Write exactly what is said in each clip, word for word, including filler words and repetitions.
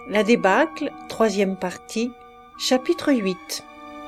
La débâcle, troisième partie, chapitre huit.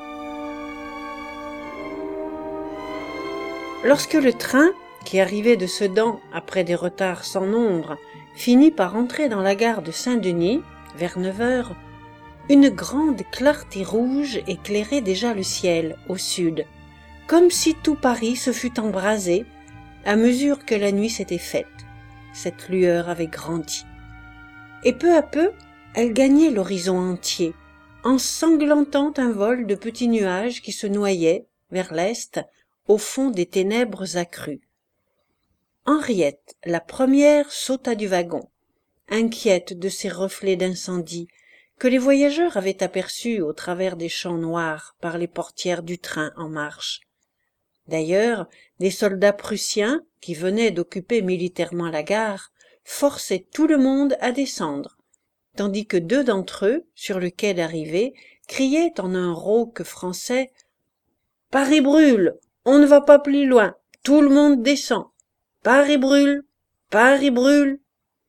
Lorsque le train, qui arrivait de Sedan après des retards sans nombre, finit par entrer dans la gare de Saint-Denis, vers neuf heures, une grande clarté rouge éclairait déjà le ciel, au sud, comme si tout Paris se fût embrasé à mesure que la nuit s'était faite. Cette lueur avait grandi. Et peu à peu, elle gagnait l'horizon entier, ensanglantant un vol de petits nuages qui se noyaient, vers l'est, au fond des ténèbres accrues. Henriette, la première, sauta du wagon, inquiète de ces reflets d'incendie que les voyageurs avaient aperçus au travers des champs noirs par les portières du train en marche. D'ailleurs, des soldats prussiens, qui venaient d'occuper militairement la gare, forçaient tout le monde à descendre, tandis que deux d'entre eux, sur le quai d'arrivée, criaient en un rauque français « Paris brûle, on ne va pas plus loin, tout le monde descend. Paris brûle, Paris brûle !»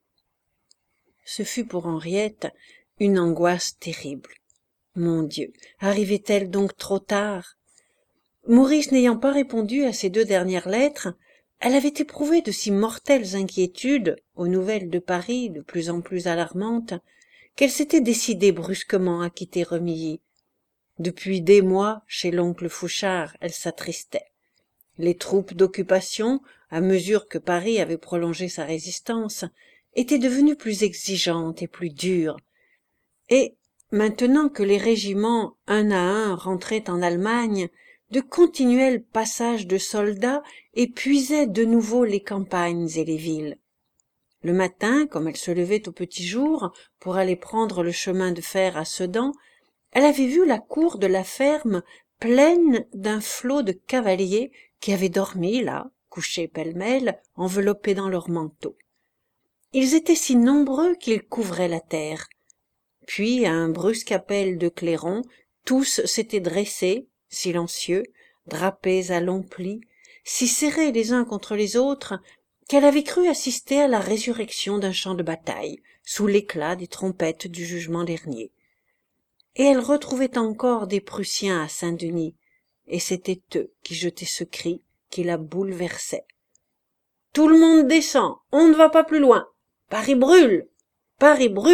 Ce fut pour Henriette une angoisse terrible. Mon Dieu, arrivait-elle donc trop tard? Maurice n'ayant pas répondu à ces deux dernières lettres, elle avait éprouvé de si mortelles inquiétudes, aux nouvelles de Paris de plus en plus alarmantes, qu'elle s'était décidée brusquement à quitter Remilly. Depuis des mois, chez l'oncle Fouchard, elle s'attristait. Les troupes d'occupation, à mesure que Paris avait prolongé sa résistance, étaient devenues plus exigeantes et plus dures. Et, maintenant que les régiments, un à un, rentraient en Allemagne, de continuels passages de soldats épuisaient de nouveau les campagnes et les villes. Le matin, comme elle se levait au petit jour pour aller prendre le chemin de fer à Sedan, elle avait vu la cour de la ferme pleine d'un flot de cavaliers qui avaient dormi là, couchés pêle-mêle, enveloppés dans leurs manteaux. Ils étaient si nombreux qu'ils couvraient la terre. Puis, à un brusque appel de clairon, tous s'étaient dressés, silencieux, drapés à longs plis, si serrés les uns contre les autres, qu'elle avait cru assister à la résurrection d'un champ de bataille, sous l'éclat des trompettes du jugement dernier. Et elle retrouvait encore des Prussiens à Saint-Denis, et c'étaient eux qui jetaient ce cri qui la bouleversait. « Tout le monde descend, on ne va pas plus loin. Paris brûle, Paris brûle !»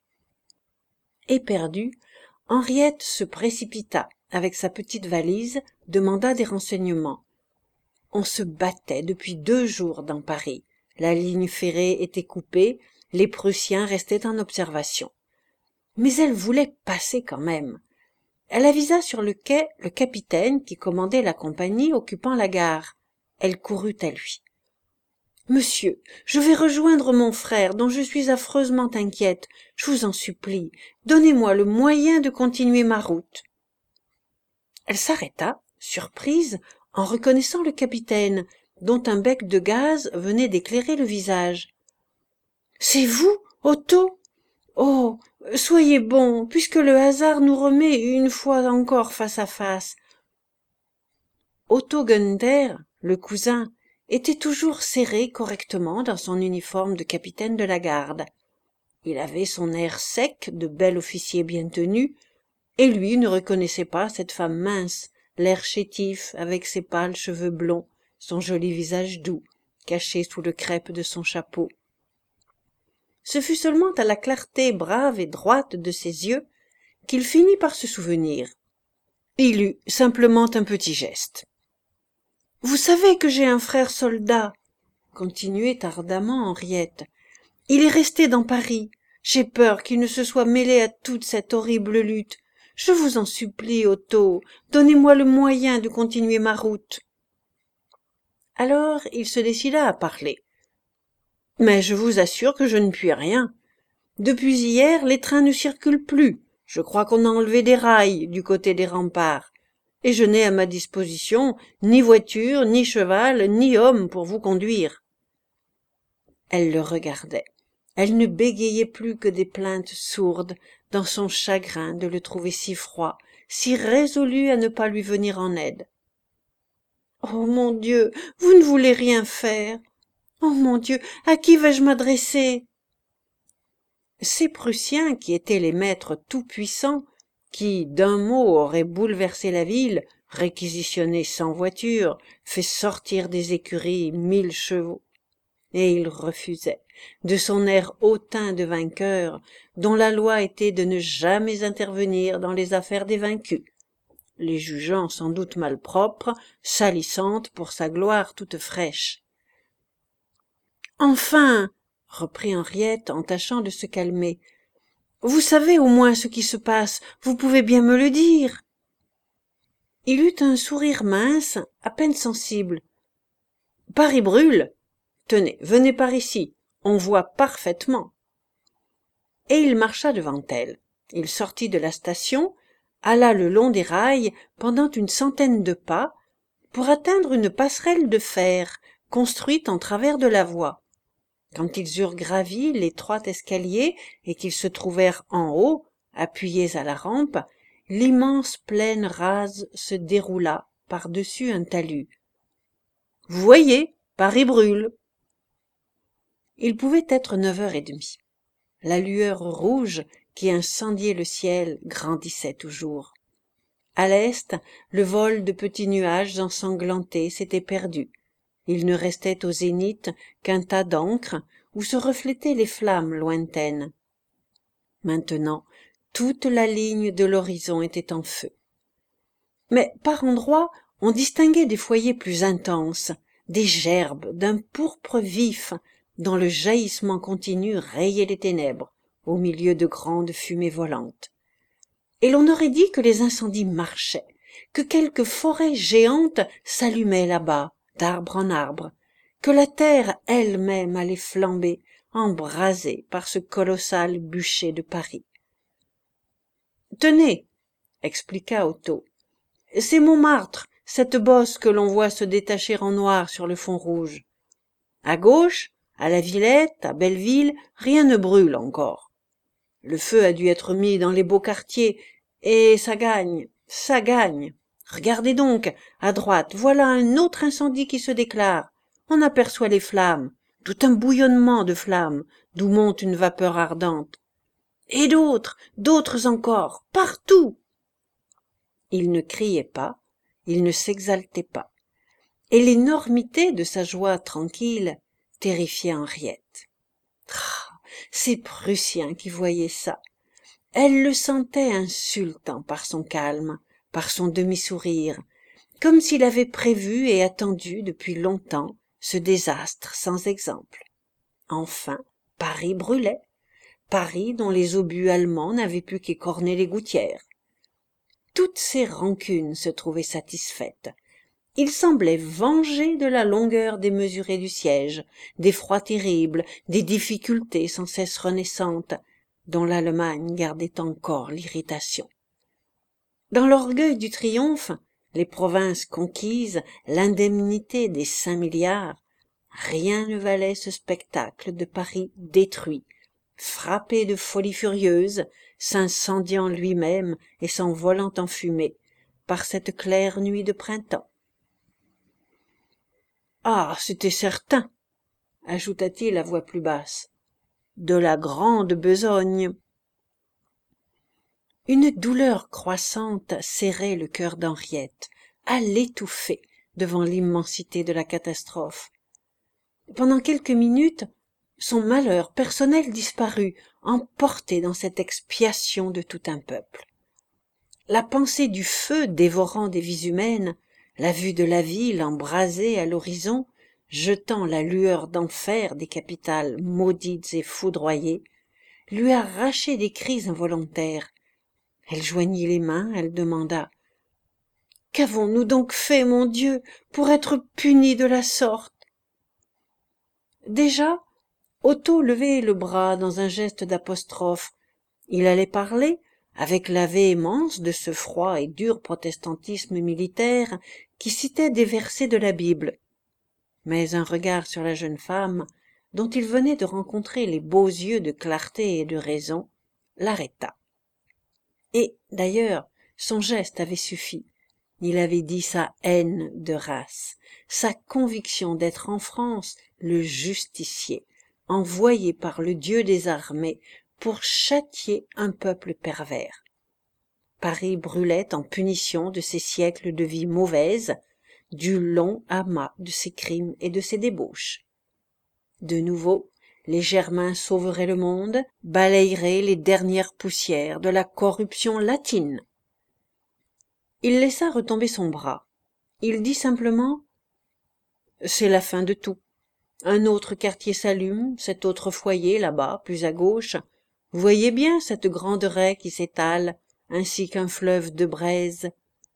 Éperdue, Henriette se précipita avec sa petite valise, demanda des renseignements. On se battait depuis deux jours dans Paris. La ligne ferrée était coupée, les Prussiens restaient en observation. Mais elle voulait passer quand même. Elle avisa sur le quai le capitaine qui commandait la compagnie occupant la gare. Elle courut à lui. « Monsieur, je vais rejoindre mon frère dont je suis affreusement inquiète. Je vous en supplie, donnez-moi le moyen de continuer ma route. » Elle s'arrêta, surprise, en reconnaissant le capitaine, dont un bec de gaz venait d'éclairer le visage. « C'est vous, Otto ? Oh, soyez bon, puisque le hasard nous remet une fois encore face à face. » Otto Günther, le cousin, était toujours serré correctement dans son uniforme de capitaine de la garde. Il avait son air sec de bel officier bien tenu, et lui ne reconnaissait pas cette femme mince, l'air chétif avec ses pâles cheveux blonds, son joli visage doux, caché sous le crêpe de son chapeau. Ce fut seulement à la clarté brave et droite de ses yeux qu'il finit par se souvenir. Il eut simplement un petit geste. « Vous savez que j'ai un frère soldat, » continuait ardemment Henriette. « Il est resté dans Paris. J'ai peur qu'il ne se soit mêlé à toute cette horrible lutte. Je vous en supplie, Otto, donnez-moi le moyen de continuer ma route. » Alors il se décida à parler. « Mais je vous assure que je ne puis rien. Depuis hier, les trains ne circulent plus. Je crois qu'on a enlevé des rails du côté des remparts. Et je n'ai à ma disposition ni voiture, ni cheval, ni homme pour vous conduire. » Elle le regardait. Elle ne bégayait plus que des plaintes sourdes dans son chagrin de le trouver si froid, si résolu à ne pas lui venir en aide. « Oh mon Dieu, vous ne voulez rien faire. Oh mon Dieu, à qui vais-je m'adresser ?» Ces Prussiens, qui étaient les maîtres tout-puissants, qui, d'un mot, auraient bouleversé la ville, réquisitionné cent voitures, fait sortir des écuries mille chevaux. Et il refusait, de son air hautain de vainqueur, dont la loi était de ne jamais intervenir dans les affaires des vaincus, les jugeant sans doute malpropres, salissantes pour sa gloire toute fraîche. « Enfin, reprit Henriette en tâchant de se calmer, vous savez au moins ce qui se passe, vous pouvez bien me le dire. » Il eut un sourire mince, à peine sensible. « Paris brûle. Tenez, venez par ici, on voit parfaitement. » Et il marcha devant elle. Il sortit de la station, alla le long des rails pendant une centaine de pas, pour atteindre une passerelle de fer construite en travers de la voie. Quand ils eurent gravi l'étroit escalier et qu'ils se trouvèrent en haut, appuyés à la rampe, l'immense plaine rase se déroula par-dessus un talus. « Vous voyez, Paris brûle !» Il pouvait être neuf heures et demie. La lueur rouge qui incendiait le ciel grandissait toujours. À l'est, le vol de petits nuages ensanglantés s'était perdu. Il ne restait au zénith qu'un tas d'encre où se reflétaient les flammes lointaines. Maintenant, toute la ligne de l'horizon était en feu. Mais par endroits, on distinguait des foyers plus intenses, des gerbes d'un pourpre vif dont le jaillissement continu rayait les ténèbres au milieu de grandes fumées volantes. Et l'on aurait dit que les incendies marchaient, que quelque forêt géante s'allumait là-bas, d'arbre en arbre, que la terre elle-même allait flamber, embrasée par ce colossal bûcher de Paris. « Tenez, » expliqua Otto, « c'est Montmartre, cette bosse que l'on voit se détacher en noir sur le fond rouge. À gauche, à la Villette, à Belleville, rien ne brûle encore. Le feu a dû être mis dans les beaux quartiers, et ça gagne, ça gagne. Regardez donc, à droite, voilà un autre incendie qui se déclare. On aperçoit les flammes, tout un bouillonnement de flammes, d'où monte une vapeur ardente. Et d'autres, d'autres encore, partout. » Il ne criait pas, il ne s'exaltait pas, et l'énormité de sa joie tranquille terrifiait Henriette. Ah, ces Prussiens qui voyaient ça! Elle le sentait insultant par son calme, par son demi-sourire, comme s'il avait prévu et attendu depuis longtemps ce désastre sans exemple. Enfin, Paris brûlait, Paris dont les obus allemands n'avaient pu qu'écorner les gouttières. Toutes ses rancunes se trouvaient satisfaites. Il semblait venger de la longueur démesurée du siège, des froids terribles, des difficultés sans cesse renaissantes, dont l'Allemagne gardait encore l'irritation. Dans l'orgueil du triomphe, les provinces conquises, l'indemnité des cinq milliards, rien ne valait ce spectacle de Paris détruit, frappé de folie furieuse, s'incendiant lui-même et s'envolant en fumée par cette claire nuit de printemps. « Ah, c'était certain, » ajouta-t-il à voix plus basse, « de la grande besogne. » Une douleur croissante serrait le cœur d'Henriette, à l'étouffer devant l'immensité de la catastrophe. Pendant quelques minutes, son malheur personnel disparut, emporté dans cette expiation de tout un peuple. La pensée du feu dévorant des vies humaines, la vue de la ville embrasée à l'horizon, jetant la lueur d'enfer des capitales maudites et foudroyées, lui arrachait des cris involontaires. Elle joignit les mains, elle demanda « Qu'avons-nous donc fait, mon Dieu, pour être punis de la sorte ?» Déjà, Otto levait le bras dans un geste d'apostrophe. Il allait parler, avec la véhémence de ce froid et dur protestantisme militaire qui citait des versets de la Bible. Mais un regard sur la jeune femme, dont il venait de rencontrer les beaux yeux de clarté et de raison, l'arrêta. Et, d'ailleurs, son geste avait suffi. Il avait dit sa haine de race, sa conviction d'être en France le justicier, envoyé par le Dieu des armées pour châtier un peuple pervers. Paris brûlait en punition de ses siècles de vie mauvaise, du long amas de ses crimes et de ses débauches. De nouveau, les Germains sauveraient le monde, balayeraient les dernières poussières de la corruption latine. Il laissa retomber son bras. Il dit simplement « C'est la fin de tout. Un autre quartier s'allume, cet autre foyer, là-bas, plus à gauche. Vous voyez bien cette grande raie qui s'étale, ainsi qu'un fleuve de braise. »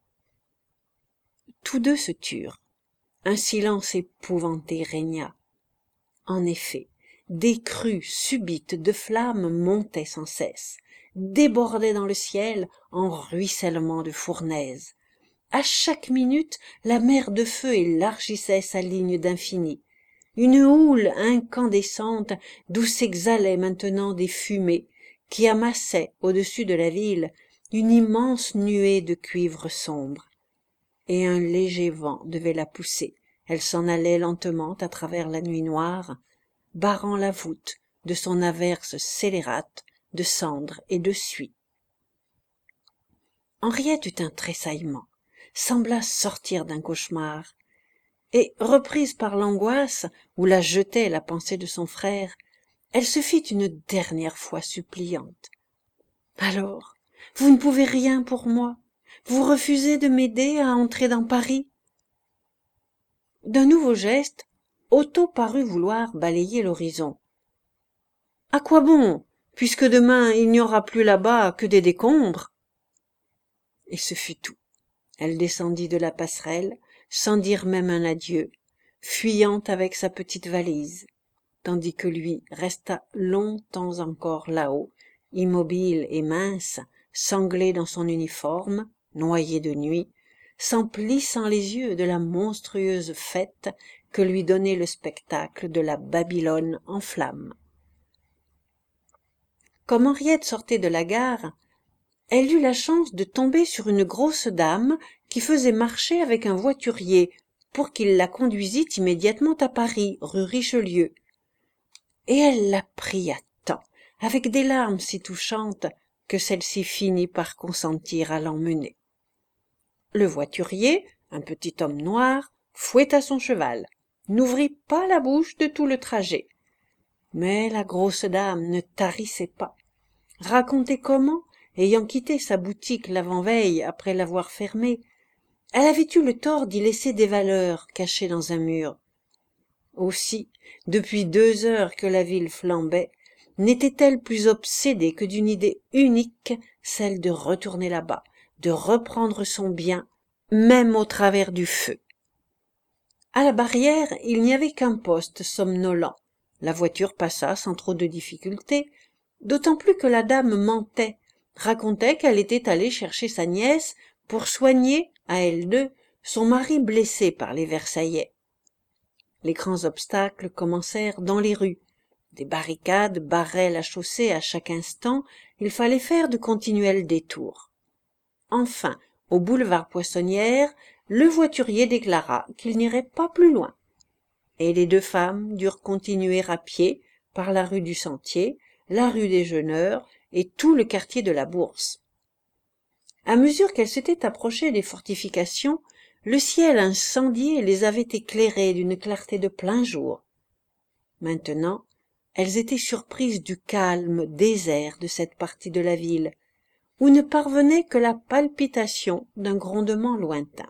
Tous deux se turent. Un silence épouvanté régna. En effet, des crues subites de flammes montaient sans cesse, débordaient dans le ciel en ruissellement de fournaises. À chaque minute, la mer de feu élargissait sa ligne d'infini. Une houle incandescente d'où s'exhalaient maintenant des fumées qui amassaient au-dessus de la ville une immense nuée de cuivre sombre. Et un léger vent devait la pousser. Elle s'en allait lentement à travers la nuit noire, barrant la voûte de son averse scélérate de cendres et de suie. Henriette eut un tressaillement, sembla sortir d'un cauchemar, et, reprise par l'angoisse où la jetait la pensée de son frère, elle se fit une dernière fois suppliante. « Alors, vous ne pouvez rien pour moi? Vous refusez de m'aider à entrer dans Paris ?» D'un nouveau geste, Otto parut vouloir balayer l'horizon. « À quoi bon, puisque demain il n'y aura plus là-bas que des décombres ?» Et ce fut tout. Elle descendit de la passerelle, sans dire même un adieu, fuyant avec sa petite valise, tandis que lui resta longtemps encore là-haut, immobile et mince, sanglé dans son uniforme, noyé de nuit, s'emplissant les yeux de la monstrueuse fête que lui donnait le spectacle de la Babylone en flammes. Comme Henriette sortait de la gare, elle eut la chance de tomber sur une grosse dame qui faisait marché avec un voiturier pour qu'il la conduisît immédiatement à Paris, rue Richelieu. Et elle la pria tant, avec des larmes si touchantes, que celle-ci finit par consentir à l'emmener. Le voiturier, un petit homme noir, fouetta son cheval, n'ouvrit pas la bouche de tout le trajet. Mais la grosse dame ne tarissait pas. Racontait comment, ayant quitté sa boutique l'avant-veille après l'avoir fermée, elle avait eu le tort d'y laisser des valeurs cachées dans un mur. Aussi, depuis deux heures que la ville flambait, n'était-elle plus obsédée que d'une idée unique, celle de retourner là-bas, de reprendre son bien, même au travers du feu. À la barrière, il n'y avait qu'un poste somnolent. La voiture passa sans trop de difficulté, d'autant plus que la dame mentait, racontait qu'elle était allée chercher sa nièce pour soigner, à elle deux, son mari blessé par les Versaillais. Les grands obstacles commencèrent dans les rues. Des barricades barraient la chaussée à chaque instant, il fallait faire de continuels détours. Enfin, au boulevard Poissonnière, le voiturier déclara qu'il n'irait pas plus loin. Et les deux femmes durent continuer à pied par la rue du Sentier, la rue des Jeûneurs et tout le quartier de la Bourse. À mesure qu'elles s'étaient approchées des fortifications, le ciel incendié les avait éclairées d'une clarté de plein jour. Maintenant, elles étaient surprises du calme désert de cette partie de la ville, où ne parvenait que la palpitation d'un grondement lointain.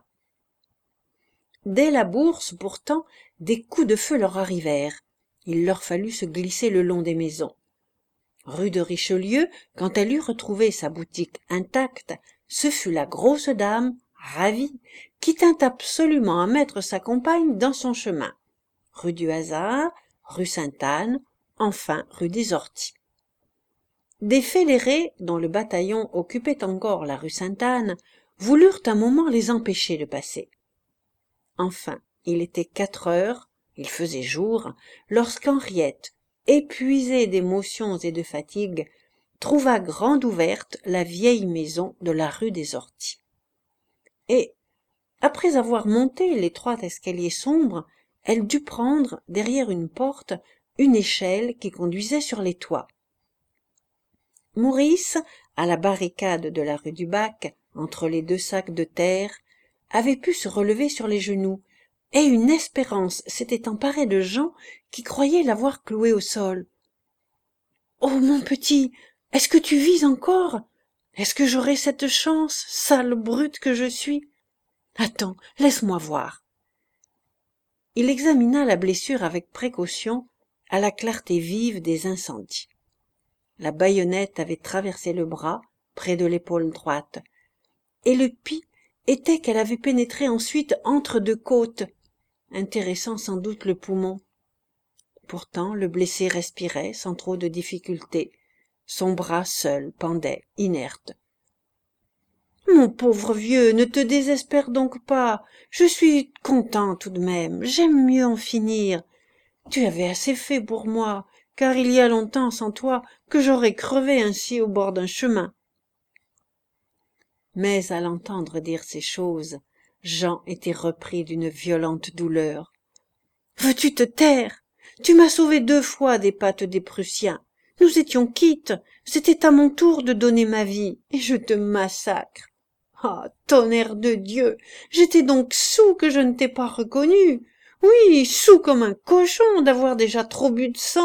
Dès la Bourse, pourtant, des coups de feu leur arrivèrent. Il leur fallut se glisser le long des maisons. Rue de Richelieu, quand elle eut retrouvé sa boutique intacte, ce fut la grosse dame, ravie, qui tint absolument à mettre sa compagne dans son chemin. Rue du Hasard, rue Sainte-Anne, enfin rue des Orties. Des fédérés, dont le bataillon occupait encore la rue Sainte-Anne, voulurent un moment les empêcher de passer. Enfin, il était quatre heures, il faisait jour, lorsqu'Henriette, épuisée d'émotions et de fatigue, trouva grande ouverte la vieille maison de la rue des Orties. Et, après avoir monté l'étroit escalier sombre, elle dut prendre, derrière une porte, une échelle qui conduisait sur les toits. Maurice, à la barricade de la rue du Bac, entre les deux sacs de terre, avait pu se relever sur les genoux, et une espérance s'était emparée de Jean qui croyait l'avoir cloué au sol. « Oh, mon petit, est-ce que tu vis encore? Est-ce que j'aurai cette chance, sale brute que je suis? Attends, laisse-moi voir. » Il examina la blessure avec précaution à la clarté vive des incendies. La baïonnette avait traversé le bras, près de l'épaule droite, et le pis était qu'elle avait pénétré ensuite entre deux côtes, intéressant sans doute le poumon. Pourtant le blessé respirait sans trop de difficulté. Son bras seul pendait, inerte. « Mon pauvre vieux, ne te désespère donc pas. Je suis content tout de même. J'aime mieux en finir. Tu avais assez fait pour moi, car il y a longtemps sans toi que j'aurais crevé ainsi au bord d'un chemin. » Mais à l'entendre dire ces choses, Jean était repris d'une violente douleur. « Veux-tu te taire? Tu m'as sauvé deux fois des pattes des Prussiens. Nous étions quittes. C'était à mon tour de donner ma vie, et je te massacre. Ah, tonnerre de Dieu! J'étais donc soûl que je ne t'ai pas reconnu. Oui, soûl comme un cochon d'avoir déjà trop bu de sang. »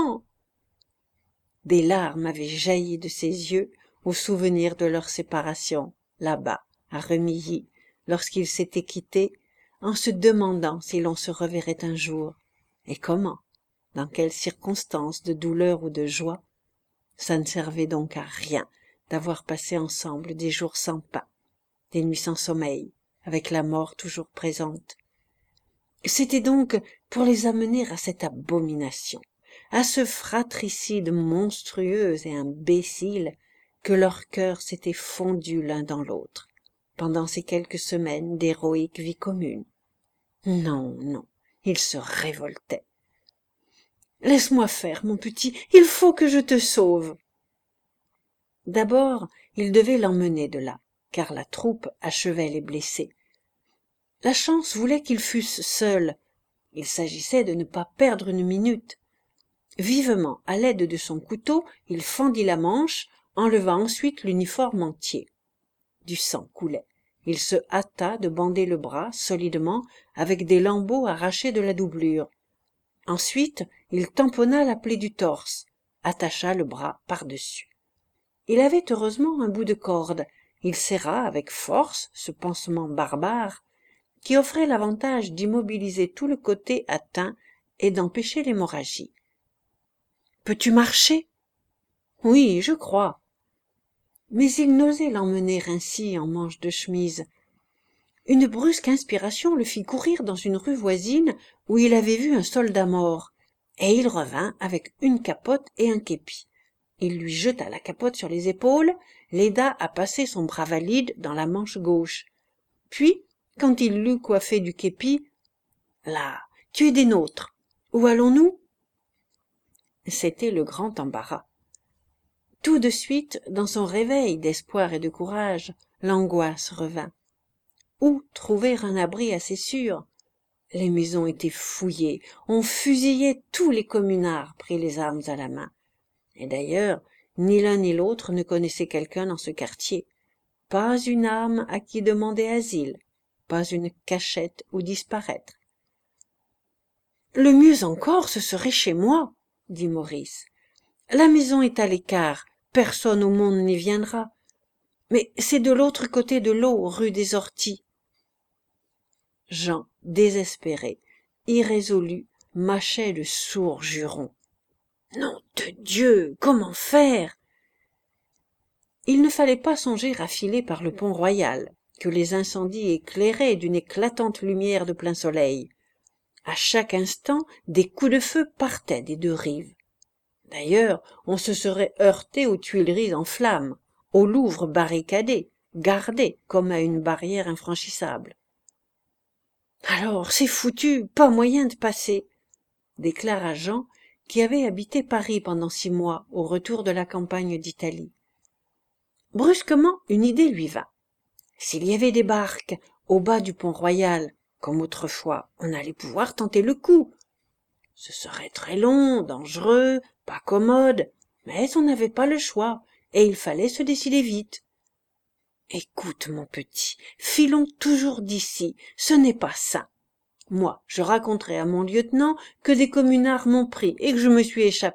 Des larmes avaient jailli de ses yeux au souvenir de leur séparation, là-bas, à Remilly, lorsqu'ils s'étaient quittés, en se demandant si l'on se reverrait un jour, et comment, dans quelles circonstances de douleur ou de joie. Ça ne servait donc à rien d'avoir passé ensemble des jours sans pain, des nuits sans sommeil, avec la mort toujours présente. C'était donc pour les amener à cette abomination, à ce fratricide monstrueux et imbécile, que leurs cœurs s'étaient fondus l'un dans l'autre, pendant ces quelques semaines d'héroïque vie commune. Non, non, ils se révoltaient. « Laisse-moi faire, mon petit, il faut que je te sauve. » D'abord, il devait l'emmener de là, car la troupe achevait les blessés. La chance voulait qu'ils fussent seuls. Il s'agissait de ne pas perdre une minute. Vivement, à l'aide de son couteau, il fendit la manche, enleva ensuite l'uniforme entier. Du sang coulait. Il se hâta de bander le bras solidement avec des lambeaux arrachés de la doublure. Ensuite, il tamponna la plaie du torse, attacha le bras par-dessus. Il avait heureusement un bout de corde. Il serra avec force ce pansement barbare qui offrait l'avantage d'immobiliser tout le côté atteint et d'empêcher l'hémorragie. « Peux-tu marcher ? » ?»« Oui, je crois. » Mais il n'osait l'emmener ainsi en manche de chemise. Une brusque inspiration le fit courir dans une rue voisine où il avait vu un soldat mort, et il revint avec une capote et un képi. Il lui jeta la capote sur les épaules, l'aida à passer son bras valide dans la manche gauche. Puis, quand il l'eut coiffé du képi, « Là, tu es des nôtres. Où allons-nous » C'était le grand embarras. Tout de suite, dans son réveil d'espoir et de courage, l'angoisse revint. Où trouver un abri assez sûr? Les maisons étaient fouillées, on fusillait tous les communards pris les armes à la main. Et d'ailleurs, ni l'un ni l'autre ne connaissait quelqu'un dans ce quartier. Pas une âme à qui demander asile, pas une cachette où disparaître. « Le mieux encore, ce serait chez moi, » dit Maurice. « La maison est à l'écart, personne au monde n'y viendra. Mais c'est de l'autre côté de l'eau, rue des Orties. » Jean, désespéré, irrésolu, mâchait de sourds jurons. Nom de Dieu, comment faire? Il ne fallait pas songer à filer par le pont Royal, que les incendies éclairaient d'une éclatante lumière de plein soleil. À chaque instant, des coups de feu partaient des deux rives. D'ailleurs, on se serait heurté aux Tuileries en flammes, au Louvre barricadé, gardé comme à une barrière infranchissable. « Alors, c'est foutu, pas moyen de passer », déclara Jean, qui avait habité Paris pendant six mois au retour de la campagne d'Italie. Brusquement, une idée lui vint. S'il y avait des barques au bas du pont Royal, comme autrefois, on allait pouvoir tenter le coup. Ce serait très long, dangereux, pas commode, mais on n'avait pas le choix, et il fallait se décider vite. « Écoute, mon petit, filons toujours d'ici, ce n'est pas ça. Moi, je raconterai à mon lieutenant que des communards m'ont pris et que je me suis échappé. »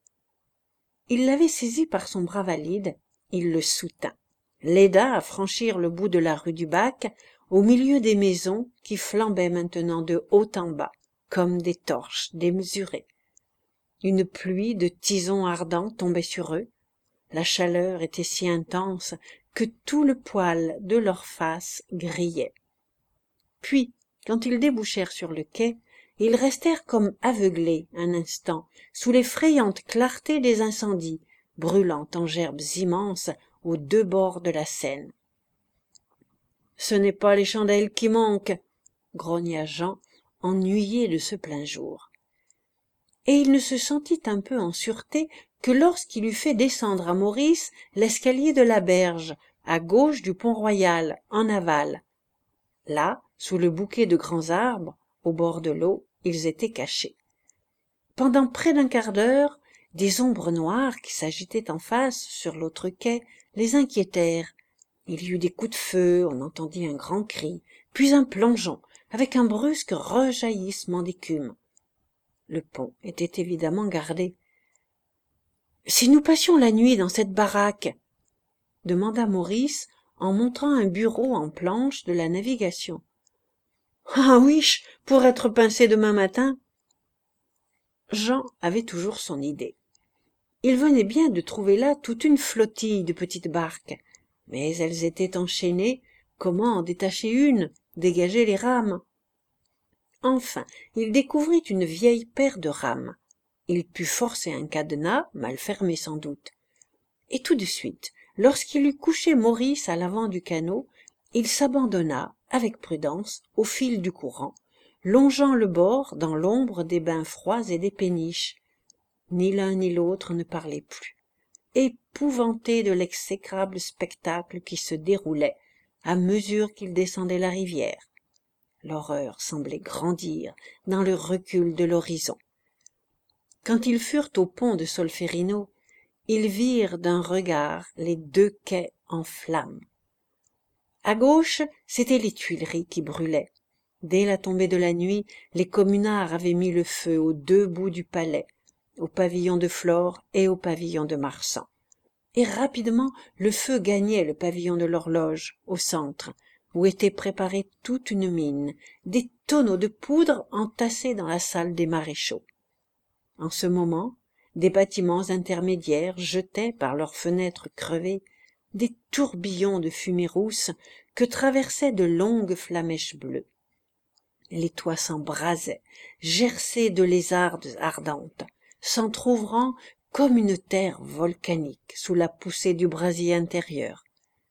Il l'avait saisi par son bras valide, il le soutint, l'aida à franchir le bout de la rue du Bac, au milieu des maisons qui flambaient maintenant de haut en bas, comme des torches démesurées. Une pluie de tisons ardents tombait sur eux. La chaleur était si intense que tout le poil de leurs faces grillait. Puis, quand ils débouchèrent sur le quai, ils restèrent comme aveuglés un instant sous l'effrayante clarté des incendies, brûlant en gerbes immenses aux deux bords de la Seine. « Ce n'est pas les chandelles qui manquent, » grogna Jean, ennuyé de ce plein jour. Et il ne se sentit un peu en sûreté que lorsqu'il eut fait descendre à Maurice l'escalier de la Berge, à gauche du Pont-Royal, en aval. Là, sous le bouquet de grands arbres, au bord de l'eau, ils étaient cachés. Pendant près d'un quart d'heure, des ombres noires qui s'agitaient en face, sur l'autre quai, les inquiétèrent. Il y eut des coups de feu, on entendit un grand cri, puis un plongeon, avec un brusque rejaillissement d'écume. Le pont était évidemment gardé. « Si nous passions la nuit dans cette baraque ?» demanda Maurice en montrant un bureau en planche de la navigation. « Ah ouiche, pour être pincé demain matin !» Jean avait toujours son idée. Il venait bien de trouver là toute une flottille de petites barques, mais elles étaient enchaînées. Comment en détacher une, dégager les rames? Enfin, il découvrit une vieille paire de rames. Il put forcer un cadenas, mal fermé sans doute. Et tout de suite, lorsqu'il eut couché Maurice à l'avant du canot, il s'abandonna, avec prudence, au fil du courant, longeant le bord dans l'ombre des bains froids et des péniches. Ni l'un ni l'autre ne parlaient plus, épouvantés de l'exécrable spectacle qui se déroulait à mesure qu'ils descendaient la rivière. L'horreur semblait grandir dans le recul de l'horizon. Quand ils furent au pont de Solferino, ils virent d'un regard les deux quais en flammes. À gauche, c'étaient les Tuileries qui brûlaient. Dès la tombée de la nuit, les communards avaient mis le feu aux deux bouts du palais, au pavillon de Flore et au pavillon de Marsan. Et rapidement, le feu gagnait le pavillon de l'Horloge, au centre, où était préparée toute une mine, des tonneaux de poudre entassés dans la salle des maréchaux. En ce moment, des bâtiments intermédiaires jetaient par leurs fenêtres crevées des tourbillons de fumée rousse que traversaient de longues flamèches bleues. Les toits s'embrasaient, gercés de lézardes ardentes, s'entr'ouvrant comme une terre volcanique sous la poussée du brasier intérieur.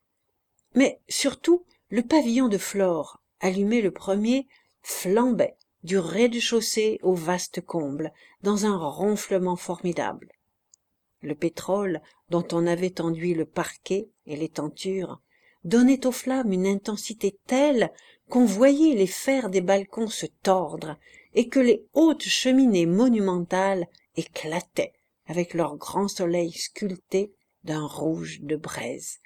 Mais surtout, le pavillon de Flore, allumé le premier, flambait du rez-de-chaussée au vaste comble, dans un ronflement formidable. Le pétrole, dont on avait enduit le parquet et les tentures, donnait aux flammes une intensité telle qu'on voyait les fers des balcons se tordre et que les hautes cheminées monumentales éclataient avec leurs grands soleils sculptés d'un rouge de braise.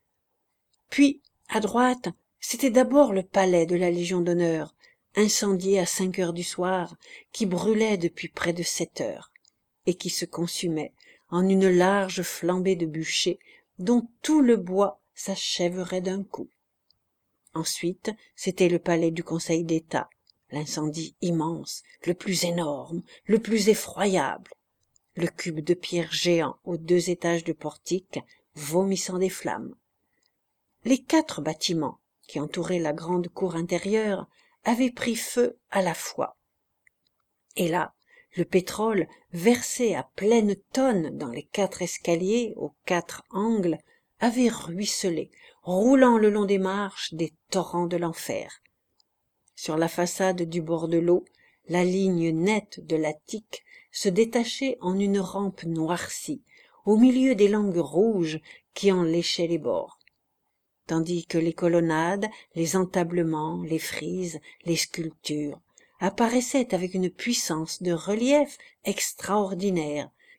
Puis, à droite, c'était d'abord le palais de la Légion d'honneur, incendié à cinq heures du soir, qui brûlait depuis près de sept heures, et qui se consumait en une large flambée de bûchers dont tout le bois s'achèverait d'un coup. Ensuite, c'était le palais du Conseil d'État, l'incendie immense, le plus énorme, le plus effroyable, le cube de pierre géant aux deux étages de portique, vomissant des flammes. Les quatre bâtiments qui entouraient la grande cour intérieure avaient pris feu à la fois. Et là, le pétrole, versé à pleines tonnes dans les quatre escaliers aux quatre angles, avait ruisselé, roulant le long des marches des torrents de l'enfer. Sur la façade du bord de l'eau, la ligne nette de l'attique se détachait en une rampe noircie, au milieu des langues rouges qui en léchaient les bords, tandis que les colonnades, les entablements, les frises, les sculptures apparaissaient avec une puissance de relief extraordinaire,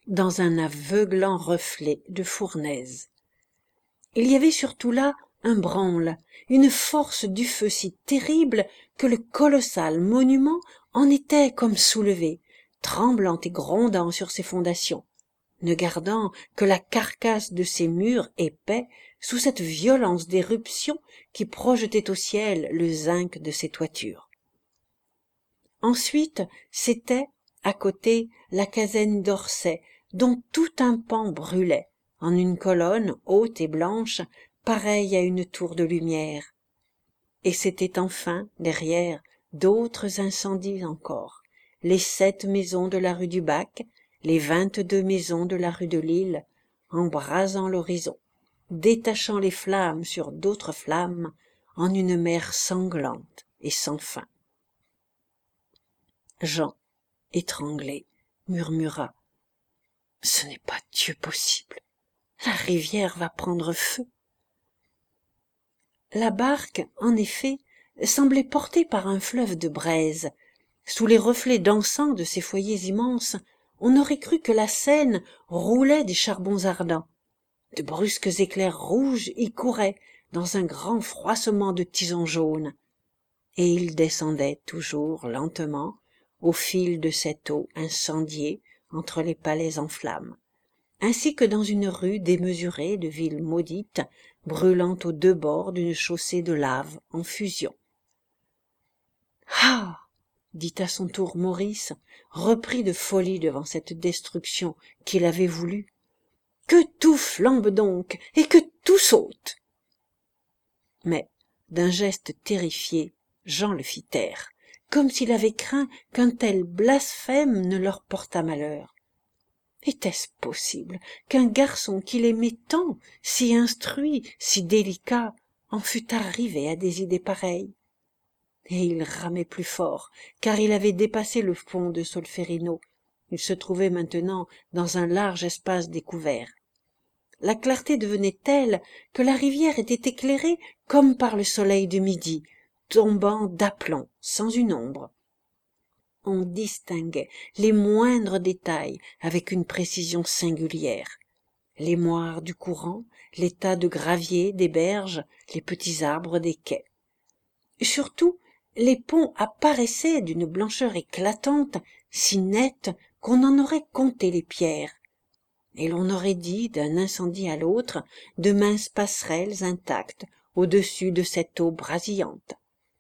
dans un aveuglant reflet de fournaise. Il y avait surtout là un branle, une force du feu si terrible que le colossal monument en était comme soulevé, tremblant et grondant sur ses fondations, ne gardant que la carcasse de ses murs épais sous cette violence d'éruption qui projetait au ciel le zinc de ses toitures. Ensuite, c'était, à côté, la caserne d'Orsay, dont tout un pan brûlait, en une colonne haute et blanche, pareille à une tour de lumière. Et c'était enfin, derrière, d'autres incendies encore, les sept maisons de la rue du Bac, les vingt-deux maisons de la rue de Lille, embrasant l'horizon, détachant les flammes sur d'autres flammes, en une mer sanglante et sans fin. Jean, étranglé, murmura « Ce n'est pas Dieu possible, la rivière va prendre feu !» La barque, en effet, semblait portée par un fleuve de braise. Sous les reflets dansants de ces foyers immenses, on aurait cru que la Seine roulait des charbons ardents. De brusques éclairs rouges y couraient dans un grand froissement de tisons jaunes. Et ils descendaient toujours lentement au fil de cette eau incendiée entre les palais en flammes, ainsi que dans une rue démesurée de ville maudite, brûlant aux deux bords d'une chaussée de lave en fusion. « Ah !» dit à son tour Maurice, repris de folie devant cette destruction qu'il avait voulue. « Que tout flambe donc, et que tout saute !» Mais, d'un geste terrifié, Jean le fit taire, comme s'il avait craint qu'un tel blasphème ne leur portât malheur. Était-ce possible qu'un garçon qu'il aimait tant, si instruit, si délicat, en fût arrivé à des idées pareilles? Et il ramait plus fort, car il avait dépassé le pont de Solferino. Il se trouvait maintenant dans un large espace découvert. La clarté devenait telle que la rivière était éclairée comme par le soleil de midi, tombant d'aplomb, sans une ombre. On distinguait les moindres détails avec une précision singulière. Les moires du courant, les tas de gravier des berges, les petits arbres des quais. Surtout, les ponts apparaissaient d'une blancheur éclatante, si nette qu'on en aurait compté les pierres. Et l'on aurait dit, d'un incendie à l'autre, de minces passerelles intactes au-dessus de cette eau brasillante.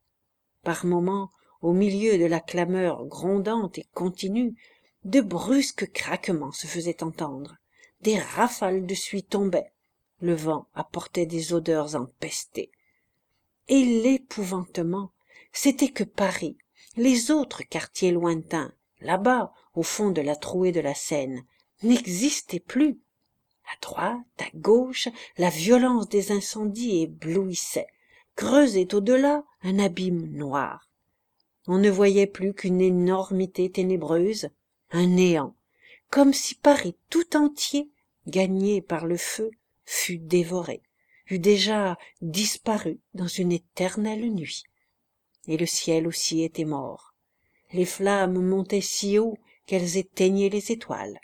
Par moments, au milieu de la clameur grondante et continue, de brusques craquements se faisaient entendre, des rafales de suie tombaient, le vent apportait des odeurs empestées. Et l'épouvantement, c'était que Paris, les autres quartiers lointains, là-bas, au fond de la trouée de la Seine, n'existaient plus. À droite, à gauche, la violence des incendies éblouissait, creusait au-delà un abîme noir. On ne voyait plus qu'une énormité ténébreuse, un néant, comme si Paris tout entier, gagné par le feu, fût dévoré, eût déjà disparu dans une éternelle nuit. Et le ciel aussi était mort. Les flammes montaient si haut qu'elles éteignaient les étoiles.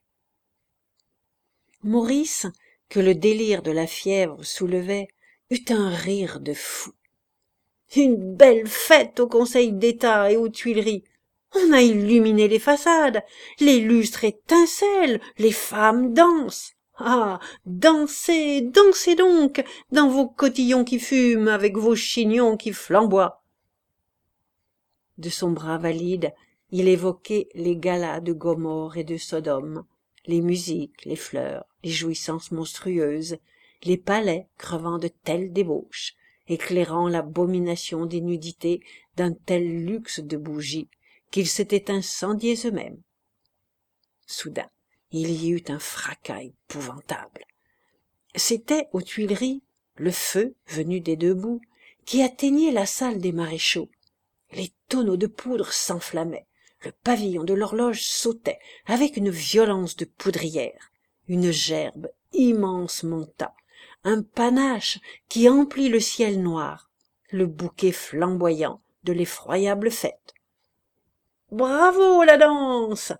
Maurice, que le délire de la fièvre soulevait, eut un rire de fou. Une belle fête au Conseil d'État et aux Tuileries. On a illuminé les façades, les lustres étincellent, les femmes dansent. Ah, dansez, dansez donc, dans vos cotillons qui fument, avec vos chignons qui flamboient. De son bras valide, il évoquait les galas de Gomorrhe et de Sodome, les musiques, les fleurs, les jouissances monstrueuses, les palais crevant de telles débauches, éclairant l'abomination des nudités d'un tel luxe de bougies qu'ils s'étaient incendiés eux-mêmes. Soudain, il y eut un fracas épouvantable. C'était, aux Tuileries, le feu, venu des deux bouts, qui atteignait la salle des maréchaux. Les tonneaux de poudre s'enflammaient, le pavillon de l'horloge sautait avec une violence de poudrière. Une gerbe immense monta, un panache qui emplit le ciel noir, le bouquet flamboyant de l'effroyable fête. « Bravo la danse !»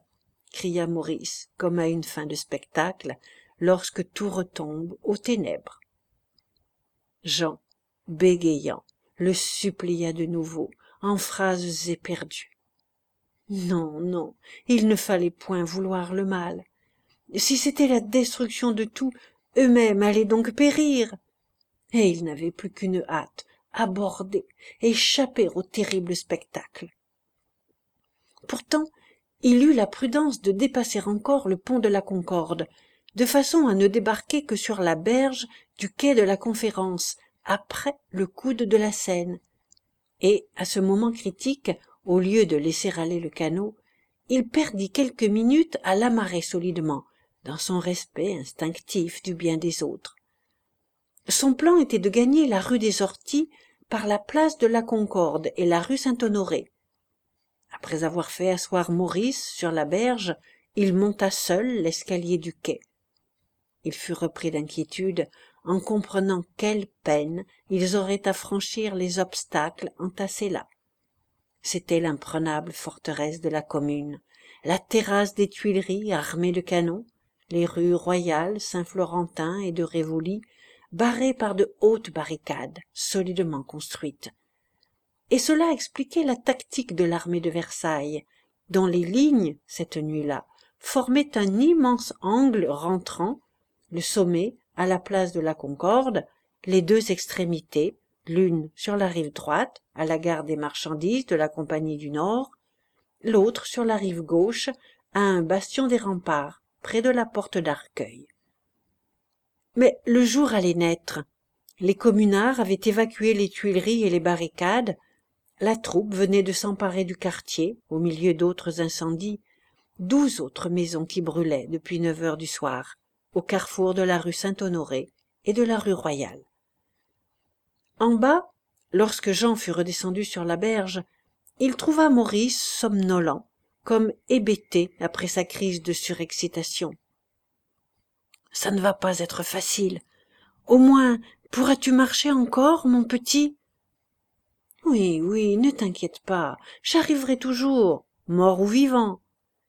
cria Maurice, comme à une fin de spectacle, lorsque tout retombe aux ténèbres. Jean, bégayant, le supplia de nouveau, en phrases éperdues. Non, non, il ne fallait point vouloir le mal. Si c'était la destruction de tout, eux-mêmes allaient donc périr. Et ils n'avaient plus qu'une hâte, aborder, échapper au terrible spectacle. Pourtant, il eut la prudence de dépasser encore le pont de la Concorde, de façon à ne débarquer que sur la berge du quai de la Conférence, après le coude de la Seine. Et, à ce moment critique, au lieu de laisser aller le canot, il perdit quelques minutes à l'amarrer solidement, dans son respect instinctif du bien des autres. Son plan était de gagner la rue des Orties par la place de la Concorde et la rue Saint-Honoré. Après avoir fait asseoir Maurice sur la berge, il monta seul l'escalier du quai. Il fut repris d'inquiétude en comprenant quelle peine ils auraient à franchir les obstacles entassés là. C'était l'imprenable forteresse de la Commune, la terrasse des Tuileries armée de canons, les rues Royales, Saint-Florentin et de Rivoli, barrées par de hautes barricades solidement construites. Et cela expliquait la tactique de l'armée de Versailles, dont les lignes, cette nuit-là, formaient un immense angle rentrant, le sommet à la place de la Concorde, les deux extrémités, l'une sur la rive droite, à la gare des marchandises de la Compagnie du Nord, l'autre sur la rive gauche, à un bastion des remparts, près de la porte d'Arcueil. Mais le jour allait naître. Les communards avaient évacué les Tuileries et les barricades. La troupe venait de s'emparer du quartier, au milieu d'autres incendies, douze autres maisons qui brûlaient depuis neuf heures du soir, au carrefour de la rue Saint-Honoré et de la rue Royale. En bas, lorsque Jean fut redescendu sur la berge, il trouva Maurice somnolent, comme hébété après sa crise de surexcitation. « Ça ne va pas être facile. Au moins, pourras-tu marcher encore, mon petit ?»« Oui, oui, ne t'inquiète pas, j'arriverai toujours, mort ou vivant. »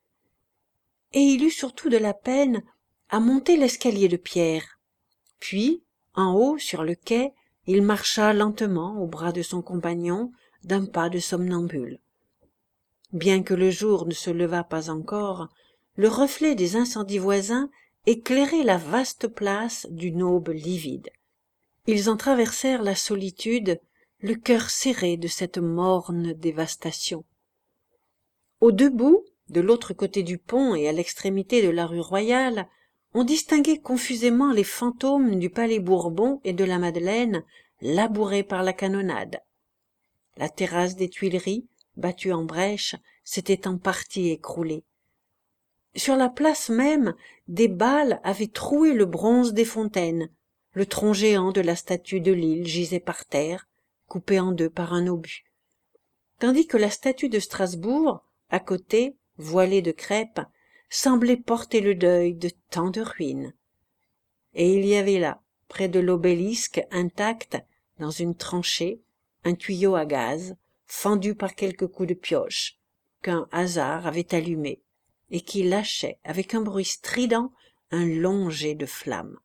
Et il eut surtout de la peine à monter l'escalier de pierre. Puis, en haut, sur le quai, il marcha lentement au bras de son compagnon, d'un pas de somnambule. Bien que le jour ne se levât pas encore, le reflet des incendies voisins éclairait la vaste place d'une aube livide. Ils en traversèrent la solitude, le cœur serré de cette morne dévastation. Aux deux bouts, de l'autre côté du pont et à l'extrémité de la rue Royale, on distinguait confusément les fantômes du palais Bourbon et de la Madeleine, labourés par la canonnade. La terrasse des Tuileries, battue en brèche, s'était en partie écroulée. Sur la place même, des balles avaient troué le bronze des fontaines. Le tronc géant de la statue de Lille gisait par terre, coupé en deux par un obus. Tandis que la statue de Strasbourg, à côté, voilée de crêpe, semblait porter le deuil de tant de ruines. Et il y avait là, près de l'obélisque intact, dans une tranchée, un tuyau à gaz, fendu par quelques coups de pioche, qu'un hasard avait allumé, et qui lâchait, avec un bruit strident, un long jet de flamme.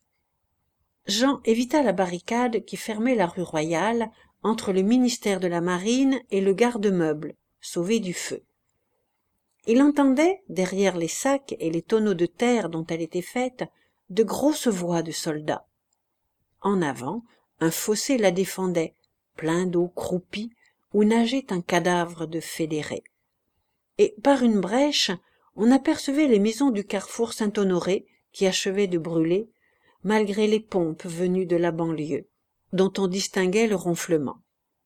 Jean évita la barricade qui fermait la rue Royale entre le ministère de la Marine et le garde-meuble, sauvé du feu. Il entendait, derrière les sacs et les tonneaux de terre dont elle était faite, de grosses voix de soldats. En avant, un fossé la défendait, plein d'eau croupie, où nageait un cadavre de fédéré. Et par une brèche, on apercevait les maisons du carrefour Saint-Honoré qui achevaient de brûler, malgré les pompes venues de la banlieue, dont on distinguait le ronflement.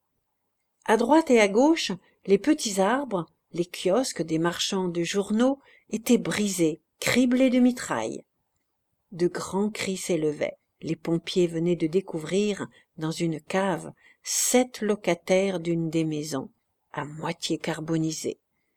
À droite et à gauche, les petits arbres, les kiosques des marchands de journaux étaient brisés, criblés de mitraille. De grands cris s'élevaient. Les pompiers venaient de découvrir, dans une cave, sept locataires d'une des maisons, à moitié carbonisées.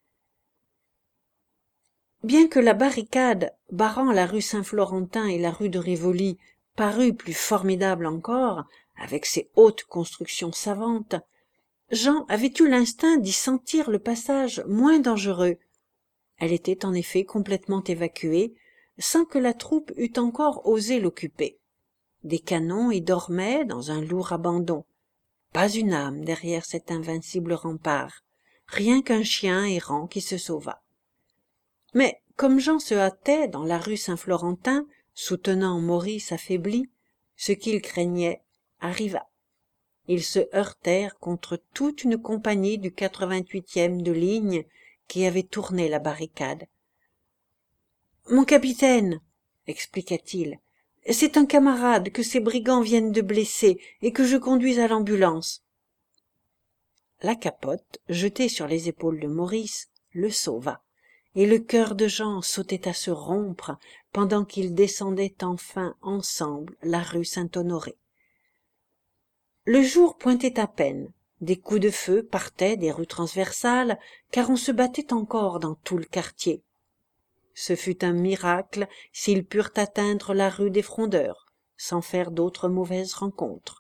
Bien que la barricade barrant la rue Saint-Florentin et la rue de Rivoli parût plus formidable encore, avec ses hautes constructions savantes, Jean avait eu l'instinct d'y sentir le passage moins dangereux, Elle était en effet complètement évacuée, sans que la troupe eût encore osé l'occuper. Des canons y dormaient dans un lourd abandon. Pas une âme derrière cet invincible rempart, rien qu'un chien errant qui se sauva. Mais comme Jean se hâtait dans la rue Saint-Florentin, soutenant Maurice affaibli, ce qu'il craignait arriva. Ils se heurtèrent contre toute une compagnie du quatre-vingt-huitième de ligne qui avait tourné la barricade. « Mon capitaine, expliqua-t-il, c'est un camarade que ces brigands viennent de blesser et que je conduis à l'ambulance. » La capote, jetée sur les épaules de Maurice, le sauva, et le cœur de Jean sautait à se rompre pendant qu'ils descendaient enfin ensemble la rue Saint-Honoré. Le jour pointait à peine, des coups de feu partaient des rues transversales, car on se battait encore dans tout le quartier. Ce fut un miracle s'ils purent atteindre la rue des Frondeurs, sans faire d'autres mauvaises rencontres.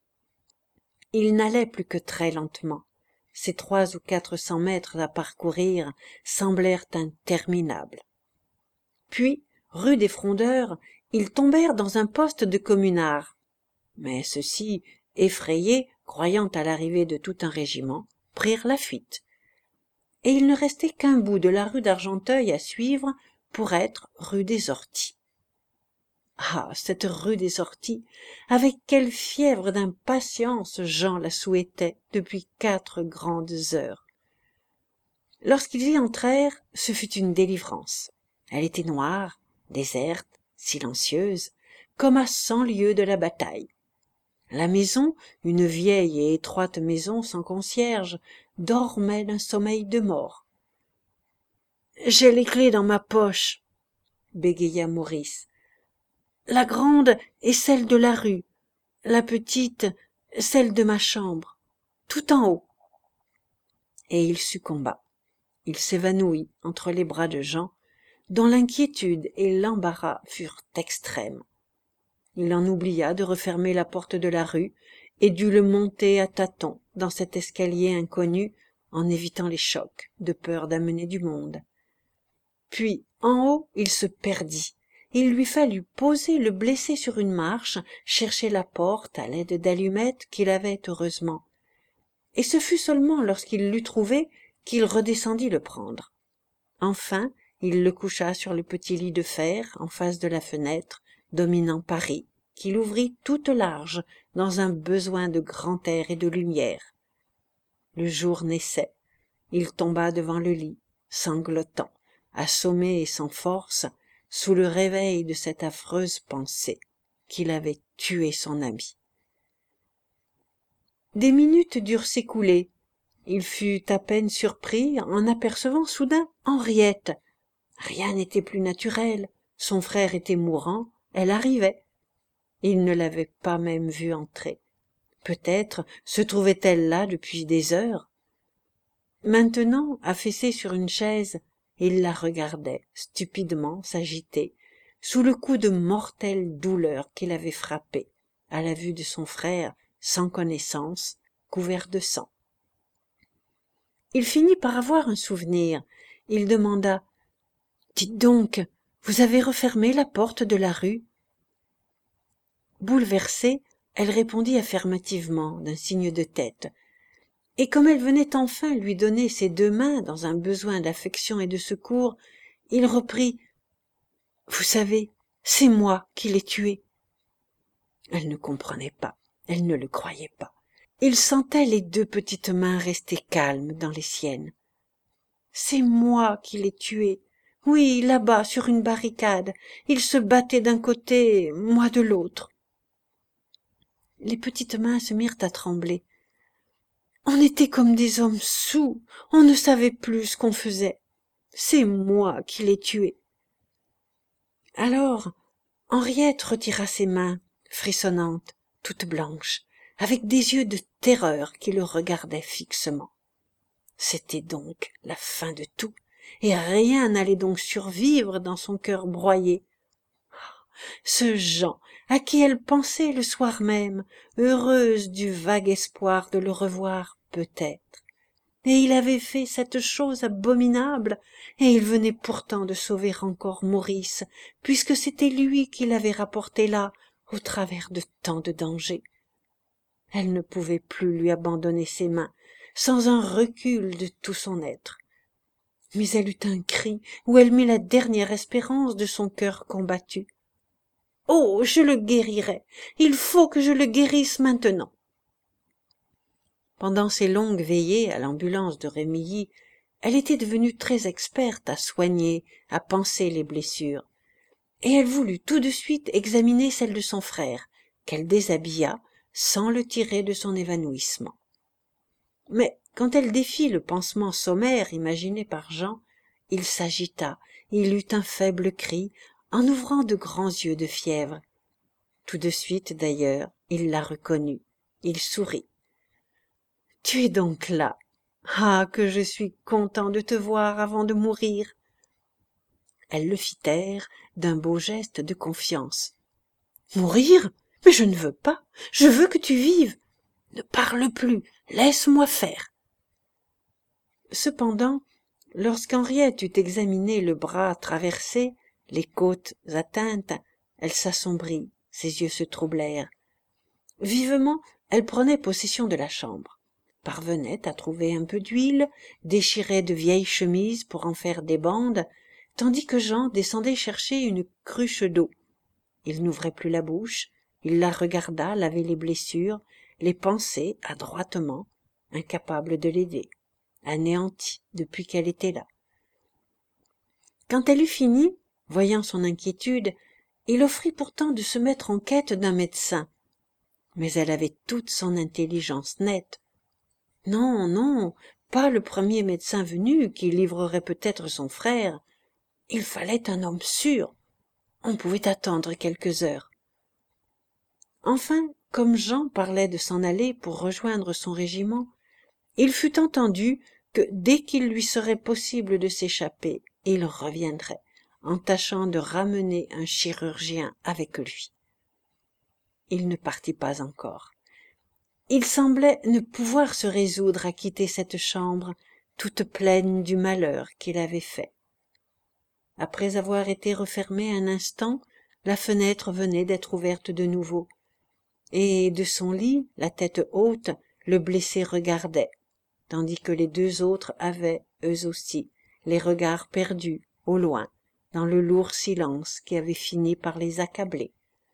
Ils n'allaient plus que très lentement. Ces trois ou quatre cents mètres à parcourir semblèrent interminables. Puis, rue des Frondeurs, ils tombèrent dans un poste de communards. Mais ceux-ci, effrayés, croyant à l'arrivée de tout un régiment, prirent la fuite. Et il ne restait qu'un bout de la rue d'Argenteuil à suivre pour être rue des Orties. Ah, cette rue des Orties, avec quelle fièvre d'impatience Jean la souhaitait depuis quatre grandes heures. Lorsqu'ils y entrèrent, ce fut une délivrance. Elle était noire, déserte, silencieuse, comme à cent lieues de la bataille. La maison, une vieille et étroite maison sans concierge, dormait d'un sommeil de mort. « J'ai les clés dans ma poche, » bégaya Maurice. « La grande est celle de la rue, la petite, celle de ma chambre, tout en haut. » Et il succomba. Il s'évanouit entre les bras de Jean, dont l'inquiétude et l'embarras furent extrêmes. Il en oublia de refermer la porte de la rue et dut le monter à tâtons dans cet escalier inconnu en évitant les chocs, de peur d'amener du monde. Puis, en haut, il se perdit. Il lui fallut poser le blessé sur une marche, chercher la porte à l'aide d'allumettes qu'il avait heureusement. Et ce fut seulement lorsqu'il l'eut trouvé qu'il redescendit le prendre. Enfin, il le coucha sur le petit lit de fer en face de la fenêtre, dominant Paris, qu'il ouvrit toute large dans un besoin de grand air et de lumière. Le jour naissait. Il tomba devant le lit, sanglotant, assommé et sans force, sous le réveil de cette affreuse pensée qu'il avait tué son ami. Des minutes durent s'écouler. Il fut à peine surpris en apercevant soudain Henriette. Rien n'était plus naturel. Son frère était mourant, elle arrivait. Il ne l'avait pas même vue entrer. Peut-être se trouvait-elle là depuis des heures. Maintenant, affaissé sur une chaise, il la regardait stupidement s'agiter, sous le coup de mortelle douleur qui l'avait frappé, à la vue de son frère, sans connaissance, couvert de sang. Il finit par avoir un souvenir. Il demanda « Dites donc, vous avez refermé la porte de la rue ?» Bouleversée, elle répondit affirmativement d'un signe de tête. Et comme elle venait enfin lui donner ses deux mains dans un besoin d'affection et de secours, il reprit « Vous savez, c'est moi qui l'ai tué. » Elle ne comprenait pas, elle ne le croyait pas. Il sentait les deux petites mains rester calmes dans les siennes. « C'est moi qui l'ai tué. Oui, là-bas, sur une barricade. Il se battait d'un côté, moi de l'autre. » Les petites mains se mirent à trembler. On était comme des hommes soûls, on ne savait plus ce qu'on faisait. C'est moi qui l'ai tué. Alors, Henriette retira ses mains, frissonnantes, toutes blanches, avec des yeux de terreur qui le regardaient fixement. C'était donc la fin de tout, et rien n'allait donc survivre dans son cœur broyé. Ce Jean, à qui elle pensait le soir même, heureuse du vague espoir de le revoir peut-être. et il avait fait cette chose abominable, et il venait pourtant de sauver encore Maurice, puisque c'était lui qui l'avait rapporté là, au travers de tant de dangers. Elle ne pouvait plus lui abandonner ses mains, sans un recul de tout son être. Mais elle eut un cri où elle mit la dernière espérance de son cœur combattu. « Oh, je le guérirai! Il faut que je le guérisse maintenant !» Pendant ces longues veillées à l'ambulance de Rémilly, elle était devenue très experte à soigner, à panser les blessures, et elle voulut tout de suite examiner celle de son frère, qu'elle déshabilla sans le tirer de son évanouissement. Mais quand elle défit le pansement sommaire imaginé par Jean, il s'agita, il eut un faible cri, en ouvrant de grands yeux de fièvre. Tout de suite, d'ailleurs, il la reconnut, il sourit. « Tu es donc là. Ah, que je suis content de te voir avant de mourir. » Elle le fit taire d'un beau geste de confiance. « Mourir? Mais je ne veux pas. Je veux que tu vives. Ne parle plus. Laisse-moi faire. » Cependant, lorsqu'Henriette eut examiné le bras traversé, les côtes atteintes, elle s'assombrit, ses yeux se troublèrent. Vivement, elle prenait possession de la chambre, parvenait à trouver un peu d'huile, déchirait de vieilles chemises pour en faire des bandes, tandis que Jean descendait chercher une cruche d'eau. Il n'ouvrait plus la bouche, il la regarda laver les blessures, les panser adroitement, incapable de l'aider, anéantie depuis qu'elle était là. Quand elle eut fini, voyant son inquiétude, il offrit pourtant de se mettre en quête d'un médecin. Mais elle avait toute son intelligence nette. Non, non, pas le premier médecin venu qui livrerait peut-être son frère. Il fallait un homme sûr. On pouvait attendre quelques heures. Enfin, comme Jean parlait de s'en aller pour rejoindre son régiment, il fut entendu que dès qu'il lui serait possible de s'échapper, il reviendrait, en tâchant de ramener un chirurgien avec lui. Il ne partit pas encore. Il semblait ne pouvoir se résoudre à quitter cette chambre, toute pleine du malheur qu'il avait fait. Après avoir été refermée un instant, la fenêtre venait d'être ouverte de nouveau, et de son lit, la tête haute, le blessé regardait, tandis que les deux autres avaient, eux aussi, les regards perdus, au loin, dans le lourd silence qui avait fini par les accabler.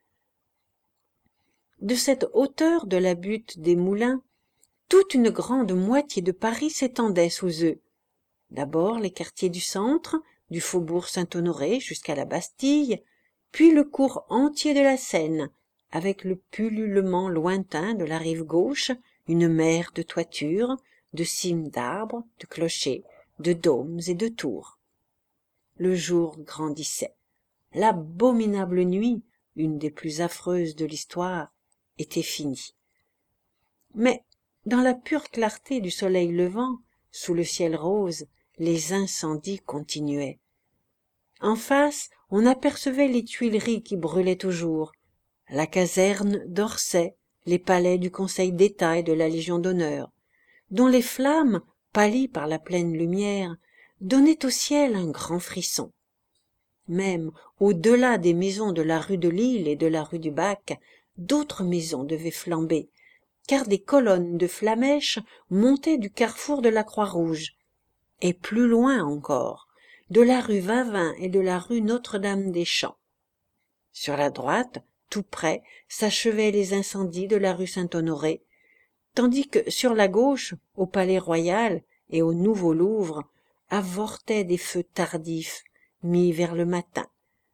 De cette hauteur de la butte des Moulins, toute une grande moitié de Paris s'étendait sous eux. D'abord les quartiers du centre, du faubourg Saint-Honoré jusqu'à la Bastille, puis le cours entier de la Seine, avec le pullulement lointain de la rive gauche, une mer de toitures, de cimes d'arbres, de clochers, de dômes et de tours. Le jour grandissait. L'abominable nuit, une des plus affreuses de l'histoire, était finie. Mais, dans la pure clarté du soleil levant, sous le ciel rose, les incendies continuaient. En face, on apercevait les Tuileries qui brûlaient toujours, la caserne d'Orsay, les palais du Conseil d'État et de la Légion d'honneur, dont les flammes, pâlies par la pleine lumière, donnaient au ciel un grand frisson. Même au-delà des maisons de la rue de Lille et de la rue du Bac, d'autres maisons devaient flamber, car des colonnes de flammèches montaient du carrefour de la Croix-Rouge, et plus loin encore, de la rue Vavin et de la rue Notre-Dame-des-Champs. Sur la droite, tout près, s'achevaient les incendies de la rue Saint-Honoré, tandis que sur la gauche, au Palais-Royal et au Nouveau-Louvre, avortaient des feux tardifs, mis vers le matin.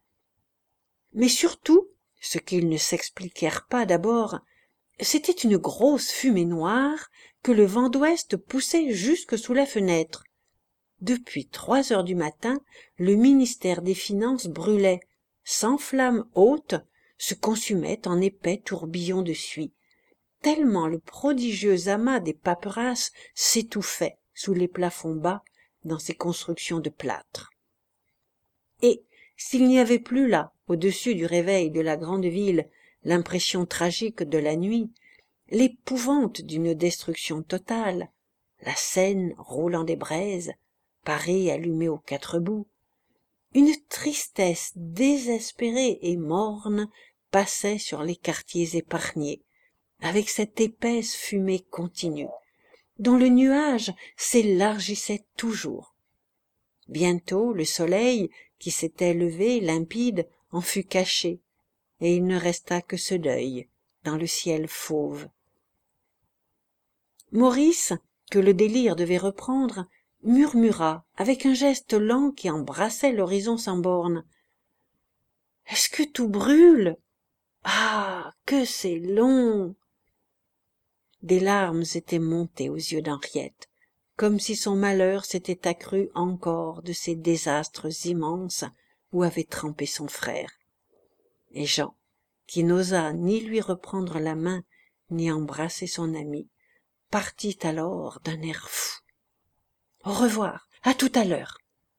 Mais surtout, ce qu'ils ne s'expliquèrent pas d'abord, c'était une grosse fumée noire que le vent d'ouest poussait jusque sous la fenêtre. Depuis trois heures du matin, le ministère des Finances brûlait, sans flamme haute, se consumait en épais tourbillons de suie, tellement le prodigieux amas des paperasses s'étouffait sous les plafonds bas dans ces constructions de plâtre. Et s'il n'y avait plus là, au-dessus du réveil de la grande ville, l'impression tragique de la nuit, l'épouvante d'une destruction totale, la Seine roulant des braises, Paris allumé aux quatre bouts. Une tristesse désespérée et morne passait sur les quartiers épargnés, avec cette épaisse fumée continue, dont le nuage s'élargissait toujours. Bientôt le soleil, qui s'était levé limpide, en fut caché, et il ne resta que ce deuil dans le ciel fauve. Maurice, que le délire devait reprendre, murmura avec un geste lent qui embrassait l'horizon sans bornes. « Est-ce que tout brûle? Ah, que c'est long !» Des larmes étaient montées aux yeux d'Henriette, comme si son malheur s'était accru encore de ces désastres immenses où avait trempé son frère. Et Jean, qui n'osa ni lui reprendre la main, ni embrasser son ami, partit alors d'un air fou. « Au revoir, à tout à l'heure !»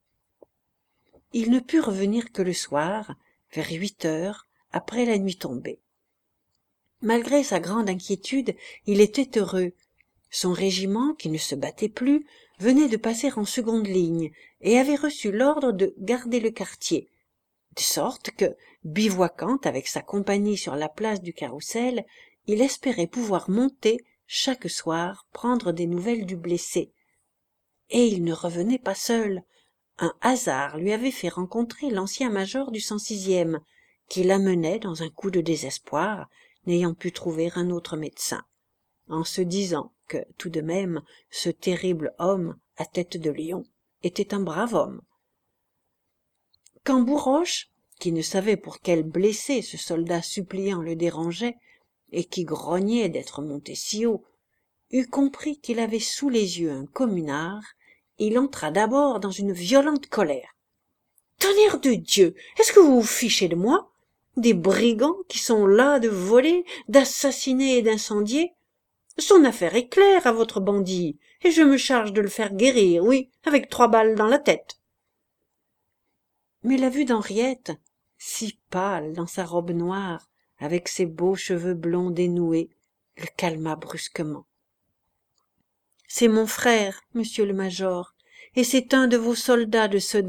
Il ne put revenir que le soir, vers huit heures, après la nuit tombée. Malgré sa grande inquiétude, il était heureux. Son régiment, qui ne se battait plus, venait de passer en seconde ligne et avait reçu l'ordre de garder le quartier, de sorte que, bivouaquant avec sa compagnie sur la place du Carrousel, il espérait pouvoir monter chaque soir prendre des nouvelles du blessé. Et il ne revenait pas seul. Un hasard lui avait fait rencontrer l'ancien major du cent sixième, qui l'amenait dans un coup de désespoir, n'ayant pu trouver un autre médecin, en se disant que, tout de même, ce terrible homme à tête de lion était un brave homme. Quand Bourroche, qui ne savait pour quel blessé ce soldat suppliant le dérangeait, et qui grognait d'être monté si haut, eut compris qu'il avait sous les yeux un communard, il entra d'abord dans une violente colère. « Tonnerre de Dieu, est-ce que vous vous fichez de moi? Des brigands qui sont là de voler, d'assassiner et d'incendier? Son affaire est claire à votre bandit, et je me charge de le faire guérir, oui, avec trois balles dans la tête. » Mais la vue d'Henriette, si pâle dans sa robe noire, avec ses beaux cheveux blonds dénoués, le calma brusquement. « C'est mon frère, monsieur le major, et c'est un de vos soldats de Sedan. »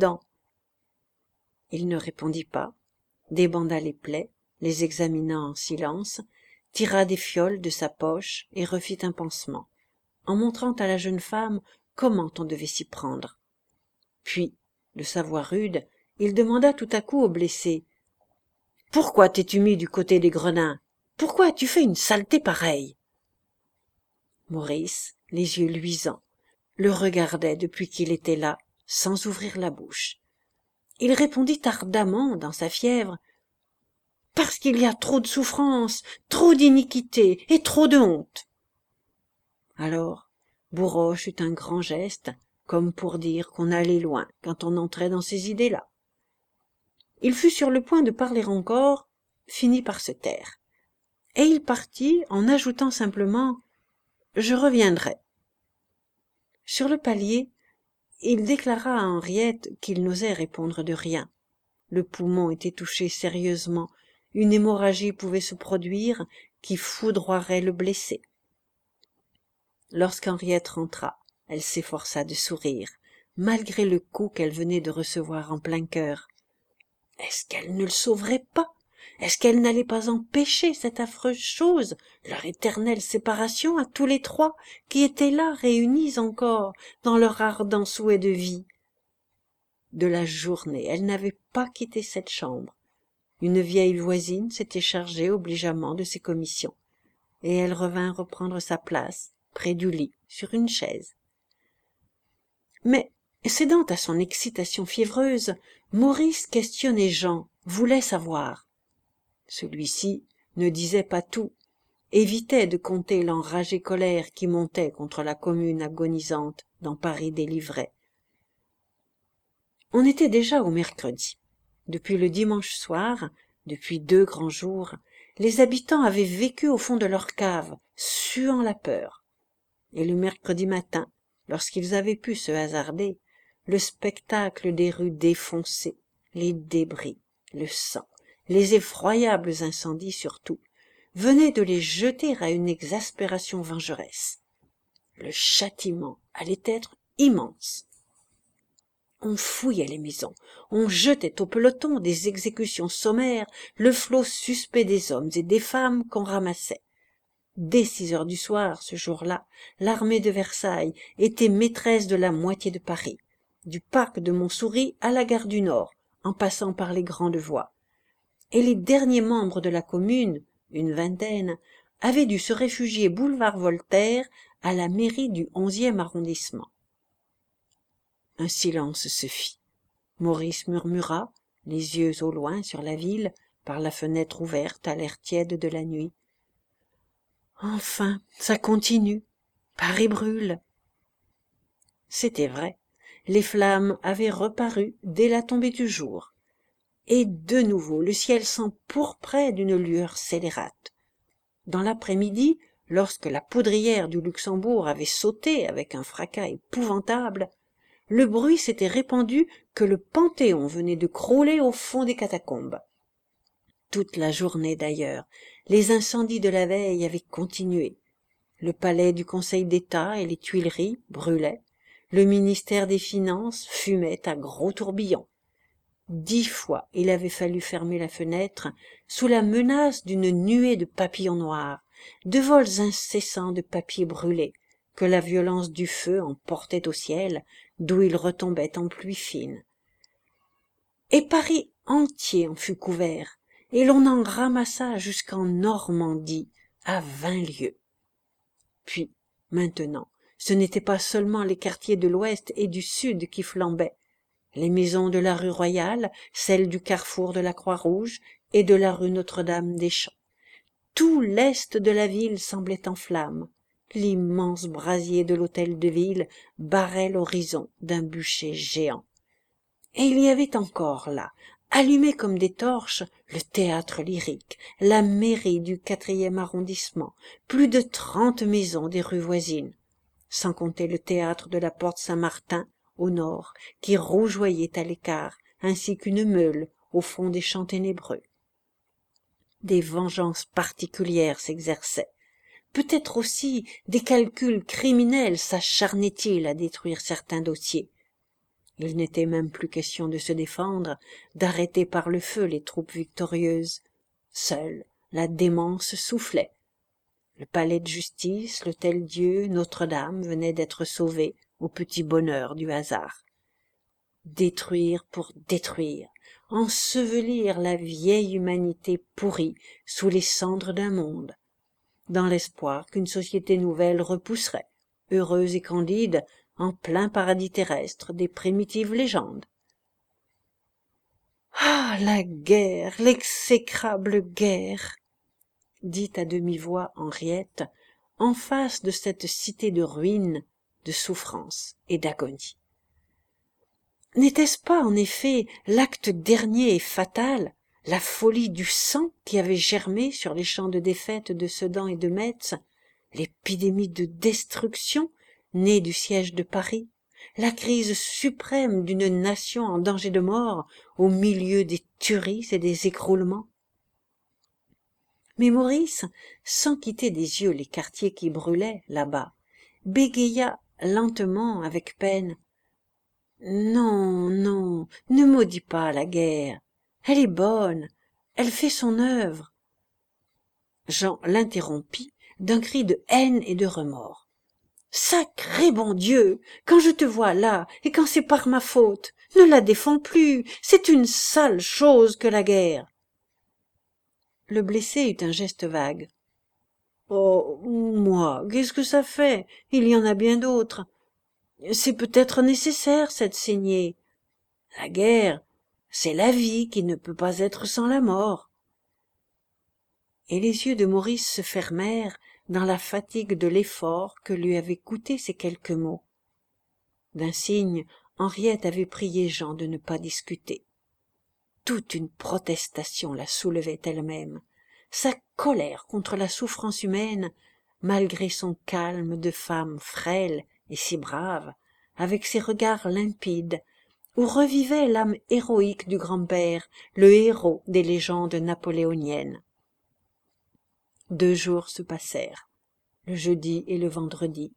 Il ne répondit pas, débanda les plaies, les examina en silence, tira des fioles de sa poche et refit un pansement, en montrant à la jeune femme comment on devait s'y prendre. Puis, de sa voix rude, il demanda tout à coup au blessé: « Pourquoi t'es-tu mis du côté des gredins? Pourquoi as-tu fait une saleté pareille ?» Maurice, les yeux luisants, le regardait depuis qu'il était là, sans ouvrir la bouche. Il répondit ardemment, dans sa fièvre: « Parce qu'il y a trop de souffrance, trop d'iniquité et trop de honte. » Alors, Bourroche eut un grand geste, comme pour dire qu'on allait loin quand on entrait dans ces idées-là. Il fut sur le point de parler encore, finit par se taire. Et il partit en ajoutant simplement: « Je reviendrai. » Sur le palier, il déclara à Henriette qu'il n'osait répondre de rien. Le poumon était touché sérieusement, une hémorragie pouvait se produire qui foudroierait le blessé. Lorsqu'Henriette rentra, elle s'efforça de sourire, malgré le coup qu'elle venait de recevoir en plein cœur. Est-ce qu'elle ne le sauverait pas? Est-ce qu'elle n'allait pas empêcher cette affreuse chose, leur éternelle séparation à tous les trois, qui étaient là réunis encore dans leur ardent souhait de vie? De la journée, elle n'avait pas quitté cette chambre. Une vieille voisine s'était chargée obligeamment de ses commissions, et elle revint reprendre sa place, près du lit, sur une chaise. Mais, cédant à son excitation fiévreuse, Maurice questionnait Jean, voulait savoir. Celui-ci ne disait pas tout, évitait de conter l'enragée colère qui montait contre la commune agonisante dont Paris délivrait. On était déjà au mercredi. Depuis le dimanche soir, depuis deux grands jours, les habitants avaient vécu au fond de leur cave, suant la peur. Et le mercredi matin, lorsqu'ils avaient pu se hasarder, le spectacle des rues défoncées, les débris, le sang, les effroyables incendies surtout, venait de les jeter à une exaspération vengeresse. Le châtiment allait être immense. On fouillait les maisons, on jetait au peloton des exécutions sommaires le flot suspect des hommes et des femmes qu'on ramassait. Dès six heures du soir, ce jour-là, l'armée de Versailles était maîtresse de la moitié de Paris, du parc de Montsouris à la gare du Nord, en passant par les grandes voies. Et les derniers membres de la commune, une vingtaine, avaient dû se réfugier boulevard Voltaire à la mairie du onzième arrondissement. Un silence se fit. Maurice murmura, les yeux au loin sur la ville, par la fenêtre ouverte à l'air tiède de la nuit. « Enfin, ça continue. Paris brûle. » C'était vrai. Les flammes avaient reparu dès la tombée du jour. Et de nouveau le ciel s'empourprait d'une lueur scélérate. Dans l'après-midi, lorsque la poudrière du Luxembourg avait sauté avec un fracas épouvantable, le bruit s'était répandu que le Panthéon venait de crouler au fond des catacombes. Toute la journée d'ailleurs, les incendies de la veille avaient continué. Le palais du Conseil d'État et les Tuileries brûlaient. Le ministère des Finances fumait à gros tourbillons. Dix fois il avait fallu fermer la fenêtre sous la menace d'une nuée de papillons noirs, de vols incessants de papier brûlé, que la violence du feu emportait au ciel, d'où il retombait en pluie fine. Et Paris entier en fut couvert, et l'on en ramassa jusqu'en Normandie, à vingt lieues. Puis, maintenant, ce n'étaient pas seulement les quartiers de l'Ouest et du Sud qui flambaient. Les maisons de la rue Royale, celles du carrefour de la Croix-Rouge et de la rue Notre-Dame-des-Champs. Tout l'est de la ville semblait en flammes. L'immense brasier de l'hôtel de ville barrait l'horizon d'un bûcher géant. Et il y avait encore là, allumés comme des torches, le théâtre lyrique, la mairie du quatrième arrondissement, plus de trente maisons des rues voisines, sans compter le théâtre de la Porte Saint-Martin au nord, qui rougeoyait à l'écart, ainsi qu'une meule au fond des champs ténébreux. Des vengeances particulières s'exerçaient. Peut-être aussi des calculs criminels s'acharnaient-ils à détruire certains dossiers. Il n'était même plus question de se défendre, d'arrêter par le feu les troupes victorieuses. Seule la démence soufflait. Le palais de justice, l'hôtel-Dieu, Notre-Dame venaient d'être sauvés au petit bonheur du hasard. Détruire pour détruire, ensevelir la vieille humanité pourrie sous les cendres d'un monde, dans l'espoir qu'une société nouvelle repousserait, heureuse et candide, en plein paradis terrestre des primitives légendes. Ah, la guerre, l'exécrable guerre, dit à demi-voix Henriette, en face de cette cité de ruines, de souffrance et d'agonie. N'était-ce pas, en effet, l'acte dernier et fatal, la folie du sang qui avait germé sur les champs de défaite de Sedan et de Metz, l'épidémie de destruction née du siège de Paris, la crise suprême d'une nation en danger de mort au milieu des tueries et des écroulements? Mais Maurice, sans quitter des yeux les quartiers qui brûlaient là-bas, bégaya lentement, avec peine. « Non, non, ne maudis pas la guerre. Elle est bonne, elle fait son œuvre. » Jean l'interrompit d'un cri de haine et de remords. « Sacré bon Dieu, quand je te vois là, et quand c'est par ma faute, ne la défends plus, c'est une sale chose que la guerre. » Le blessé eut un geste vague. « Oh, moi, qu'est-ce que ça fait? Il y en a bien d'autres. C'est peut-être nécessaire, cette saignée. La guerre, c'est la vie qui ne peut pas être sans la mort. » Et les yeux de Maurice se fermèrent dans la fatigue de l'effort que lui avaient coûté ces quelques mots. D'un signe, Henriette avait prié Jean de ne pas discuter. Toute une protestation la soulevait elle-même, sa colère contre la souffrance humaine, malgré son calme de femme frêle et si brave, avec ses regards limpides, où revivait l'âme héroïque du grand-père, le héros des légendes napoléoniennes. Deux jours se passèrent, le jeudi et le vendredi,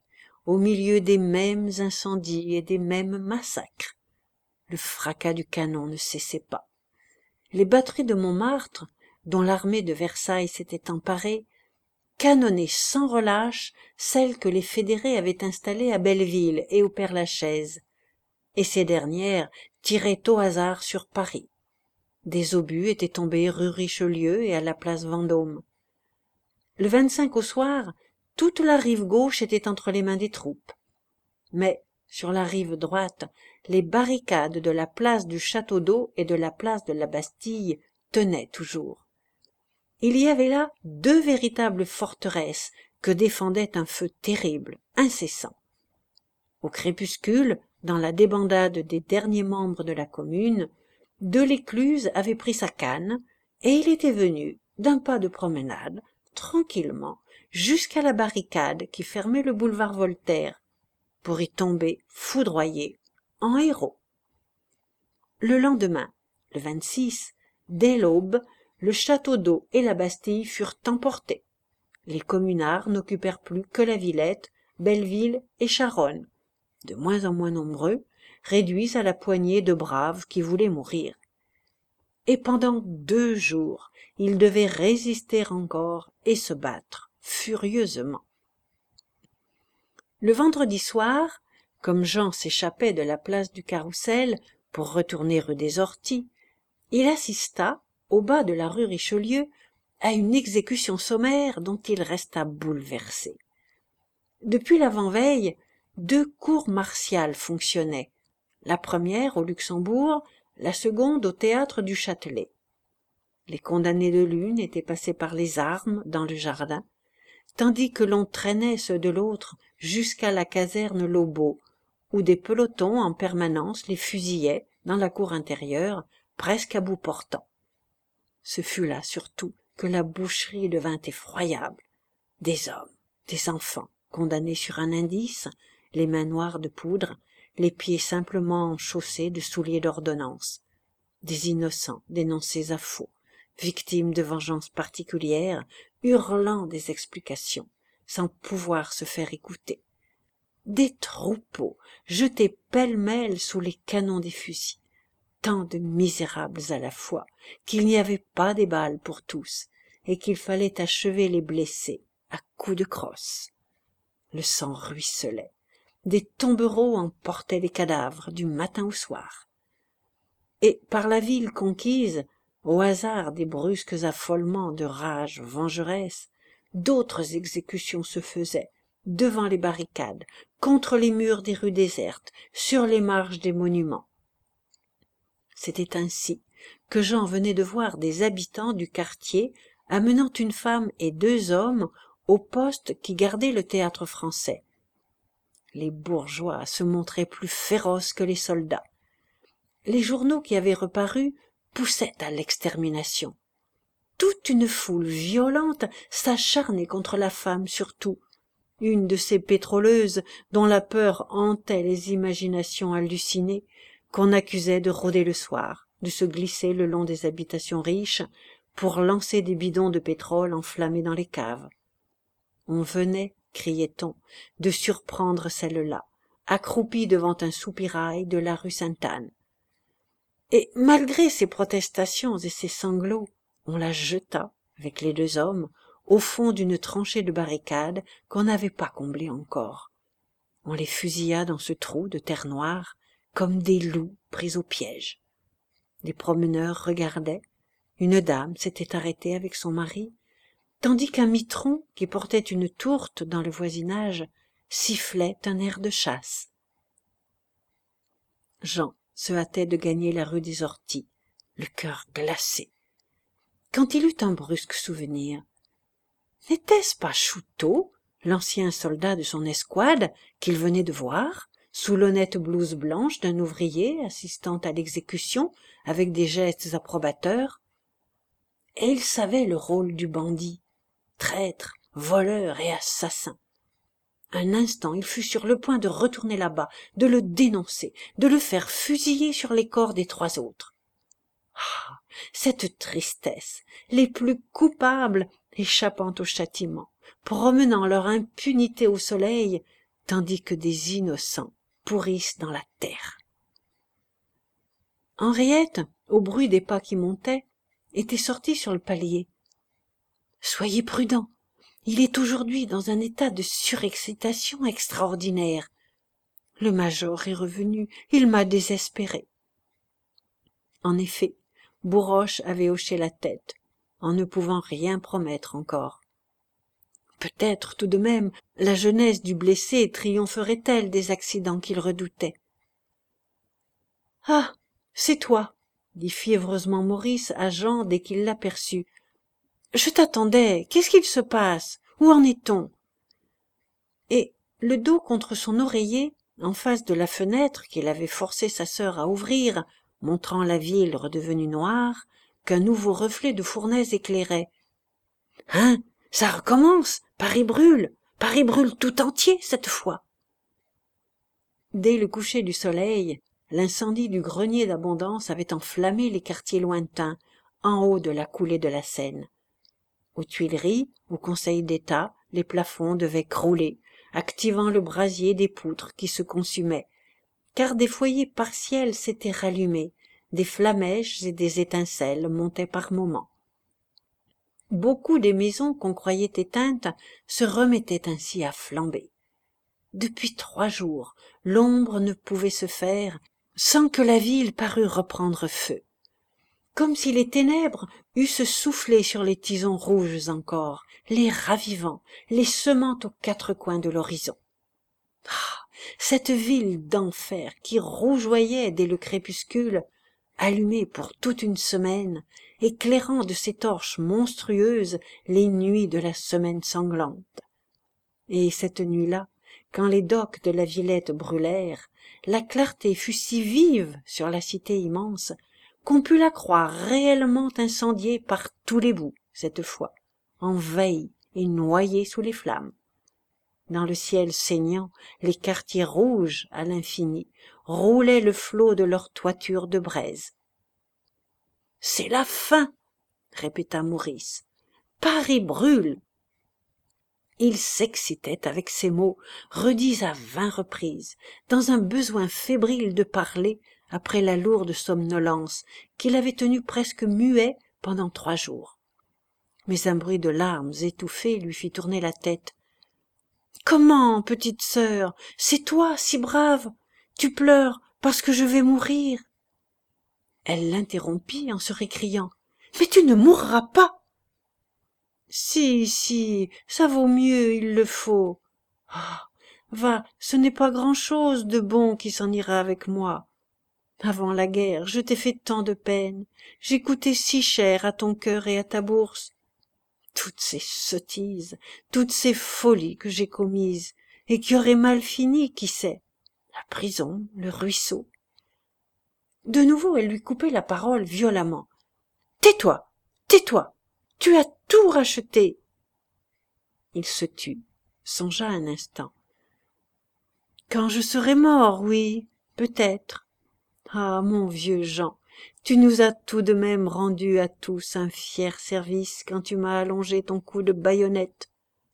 au milieu des mêmes incendies et des mêmes massacres. Le fracas du canon ne cessait pas. Les batteries de Montmartre, dont l'armée de Versailles s'était emparée, canonnaient sans relâche celles que les fédérés avaient installées à Belleville et au Père-Lachaise, et ces dernières tiraient au hasard sur Paris. Des obus étaient tombés rue Richelieu et à la place Vendôme. Le vingt-cinq au soir, toute la rive gauche était entre les mains des troupes. Mais, sur la rive droite, les barricades de la place du Château-d'Eau et de la place de la Bastille tenaient toujours. Il y avait là deux véritables forteresses que défendait un feu terrible, incessant. Au crépuscule, dans la débandade des derniers membres de la commune, Delescluze avait pris sa canne, et il était venu, d'un pas de promenade, tranquillement, jusqu'à la barricade qui fermait le boulevard Voltaire, pour y tomber foudroyé, en héros. Le lendemain, le vingt-six, dès l'aube, le Château-d'Eau et la Bastille furent emportés. Les communards n'occupèrent plus que la Villette, Belleville et Charonne, de moins en moins nombreux, réduits à la poignée de braves qui voulaient mourir. Et pendant deux jours, ils devaient résister encore et se battre furieusement. Le vendredi soir, comme Jean s'échappait de la place du Carrousel pour retourner rue des Orties, il assista, au bas de la rue Richelieu, à une exécution sommaire dont il resta bouleversé. Depuis l'avant-veille, deux cours martiales fonctionnaient, la première au Luxembourg, la seconde au théâtre du Châtelet. Les condamnés de l'une étaient passés par les armes dans le jardin, tandis que l'on traînait ceux de l'autre jusqu'à la caserne Lobau, où des pelotons en permanence les fusillaient dans la cour intérieure, presque à bout portant. Ce fut là surtout que la boucherie devint effroyable. Des hommes, des enfants, condamnés sur un indice, les mains noires de poudre, les pieds simplement chaussés de souliers d'ordonnance. Des innocents dénoncés à faux, victimes de vengeances particulières, hurlant des explications, sans pouvoir se faire écouter. Des troupeaux jetés pêle-mêle sous les canons des fusils, tant de misérables à la fois qu'il n'y avait pas des balles pour tous, et qu'il fallait achever les blessés à coups de crosse. Le sang ruisselait, des tombereaux emportaient les cadavres du matin au soir. Et par la ville conquise, au hasard des brusques affolements de rage vengeresse, d'autres exécutions se faisaient, devant les barricades, contre les murs des rues désertes, sur les marges des monuments. C'était ainsi que Jean venait de voir des habitants du quartier amenant une femme et deux hommes au poste qui gardait le théâtre français. Les bourgeois se montraient plus féroces que les soldats. Les journaux qui avaient reparu poussaient à l'extermination. Toute une foule violente s'acharnait contre la femme surtout, une de ces pétroleuses dont la peur hantait les imaginations hallucinées, qu'on accusait de rôder le soir, de se glisser le long des habitations riches pour lancer des bidons de pétrole enflammés dans les caves. On venait, criait-on, de surprendre celle-là, accroupie devant un soupirail de la rue Sainte-Anne. Et malgré ses protestations et ses sanglots, on la jeta, avec les deux hommes, au fond d'une tranchée de barricade qu'on n'avait pas comblée encore. On les fusilla dans ce trou de terre noire, comme des loups pris au piège. Les promeneurs regardaient. Une dame s'était arrêtée avec son mari, tandis qu'un mitron, qui portait une tourte dans le voisinage, sifflait un air de chasse. Jean se hâtait de gagner la rue des Orties, le cœur glacé, quand il eut un brusque souvenir. N'était-ce pas Chouteau, l'ancien soldat de son escouade, qu'il venait de voir, sous l'honnête blouse blanche d'un ouvrier assistant à l'exécution avec des gestes approbateurs? Et il savait le rôle du bandit, traître, voleur et assassin. Un instant, il fut sur le point de retourner là-bas, de le dénoncer, de le faire fusiller sur les corps des trois autres. Ah, cette tristesse, les plus coupables échappant au châtiment, promenant leur impunité au soleil, tandis que des innocents pourrissent dans la terre. Henriette, au bruit des pas qui montaient, était sortie sur le palier. « Soyez prudent, il est aujourd'hui dans un état de surexcitation extraordinaire. Le major est revenu, il m'a désespéré. » En effet, Bourroche avait hoché la tête, en ne pouvant rien promettre encore. Peut-être tout de même la jeunesse du blessé triompherait-elle des accidents qu'il redoutait. « Ah, c'est toi, » dit fiévreusement Maurice à Jean dès qu'il l'aperçut. « Je t'attendais, qu'est-ce qu'il se passe? Où en est-on » Et, le dos contre son oreiller, en face de la fenêtre qu'il avait forcé sa sœur à ouvrir, montrant la ville redevenue noire, qu'un nouveau reflet de fournaise éclairait. « Hein, ça recommence, Paris brûle, Paris brûle tout entier cette fois !» Dès le coucher du soleil, l'incendie du grenier d'Abondance avait enflammé les quartiers lointains, en haut de la coulée de la Seine. Aux Tuileries, au Conseil d'État, les plafonds devaient crouler, activant le brasier des poutres qui se consumaient, car des foyers partiels s'étaient rallumés, des flammèches et des étincelles montaient par moments. Beaucoup des maisons qu'on croyait éteintes se remettaient ainsi à flamber. Depuis trois jours, l'ombre ne pouvait se faire sans que la ville parût reprendre feu, comme si les ténèbres eussent soufflé sur les tisons rouges encore, les ravivant, les semant aux quatre coins de l'horizon. Ah, cette ville d'enfer qui rougeoyait dès le crépuscule, allumée pour toute une semaine, éclairant de ses torches monstrueuses les nuits de la semaine sanglante. Et cette nuit-là, quand les docks de la Villette brûlèrent, la clarté fut si vive sur la cité immense qu'on put la croire réellement incendiée par tous les bouts, cette fois, envahie et noyée sous les flammes. Dans le ciel saignant, les quartiers rouges à l'infini roulaient le flot de leurs toitures de braise. « C'est la fin !» répéta Maurice. « Paris brûle !» Il s'excitait avec ces mots, redits à vingt reprises, dans un besoin fébrile de parler après la lourde somnolence qui l'avait tenu presque muet pendant trois jours. Mais un bruit de larmes étouffées lui fit tourner la tête. « Comment, petite sœur, c'est toi, si brave, tu pleures parce que je vais mourir ?» Elle l'interrompit en se récriant. « Mais tu ne mourras pas !»« Si, si, ça vaut mieux, il le faut. Ah, va, ce n'est pas grand-chose de bon qui s'en ira avec moi. Avant la guerre, je t'ai fait tant de peine, j'ai coûté si cher à ton cœur et à ta bourse. Toutes ces sottises, toutes ces folies que j'ai commises, et qui auraient mal fini, qui sait? La prison, le ruisseau. » De nouveau, elle lui coupait la parole violemment. « Tais-toi, tais-toi, tu as tout racheté. » Il se tut, songea un instant. « Quand je serai mort, oui, peut-être. Ah, mon vieux Jean, tu nous as tout de même rendu à tous un fier service quand tu m'as allongé ton coup de baïonnette. »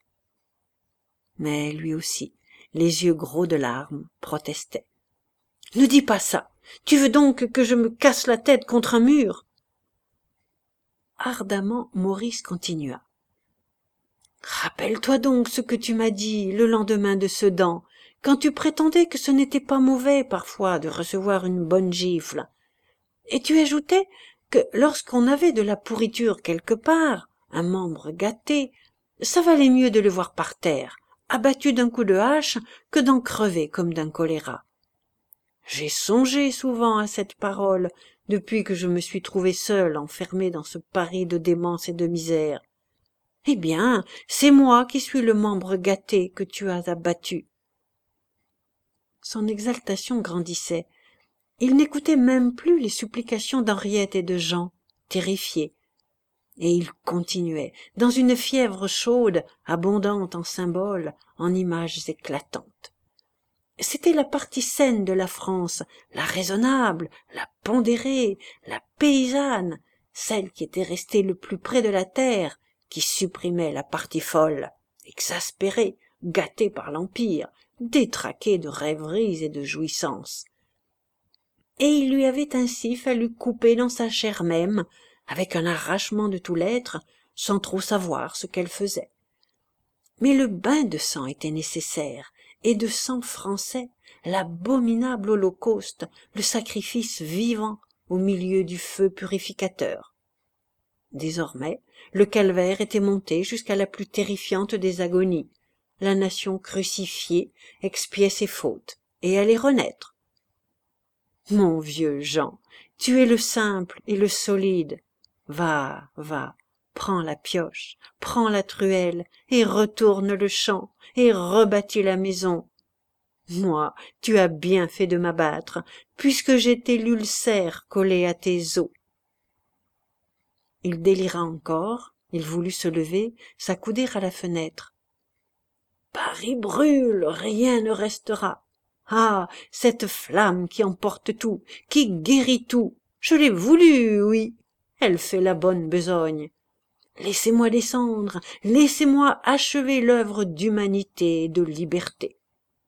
Mais lui aussi, les yeux gros de larmes, protestait. « Ne dis pas ça. Tu veux donc que je me casse la tête contre un mur ?» Ardemment, Maurice continua. « Rappelle-toi donc ce que tu m'as dit le lendemain de Sedan, quand tu prétendais que ce n'était pas mauvais parfois de recevoir une bonne gifle. Et tu ajoutais que lorsqu'on avait de la pourriture quelque part, un membre gâté, ça valait mieux de le voir par terre, abattu d'un coup de hache, que d'en crever comme d'un choléra. J'ai songé souvent à cette parole depuis que je me suis trouvé seul, enfermé dans ce Paris de démence et de misère. Eh bien, c'est moi qui suis le membre gâté que tu as abattu. » Son exaltation grandissait. Il n'écoutait même plus les supplications d'Henriette et de Jean, terrifiés. Et il continuait, dans une fièvre chaude, abondante en symboles, en images éclatantes. C'était la partie saine de la France, la raisonnable, la pondérée, la paysanne, celle qui était restée le plus près de la terre, qui supprimait la partie folle, exaspérée, gâtée par l'Empire, détraqué de rêveries et de jouissances. Et il lui avait ainsi fallu couper dans sa chair même, avec un arrachement de tout l'être, sans trop savoir ce qu'elle faisait. Mais le bain de sang était nécessaire, et de sang français, l'abominable holocauste, le sacrifice vivant au milieu du feu purificateur. Désormais, le calvaire était monté jusqu'à la plus terrifiante des agonies. La nation crucifiée expiait ses fautes et allait renaître. Mon vieux Jean, tu es le simple et le solide. Va, va, prends la pioche, prends la truelle, et retourne le champ, et rebâtis la maison. Moi, tu as bien fait de m'abattre, puisque j'étais l'ulcère collé à tes os. Il délira encore, il voulut se lever, s'accouder à la fenêtre. Paris brûle, rien ne restera. Ah, cette flamme qui emporte tout, qui guérit tout, je l'ai voulu, oui, elle fait la bonne besogne. Laissez-moi descendre, laissez-moi achever l'œuvre d'humanité et de liberté.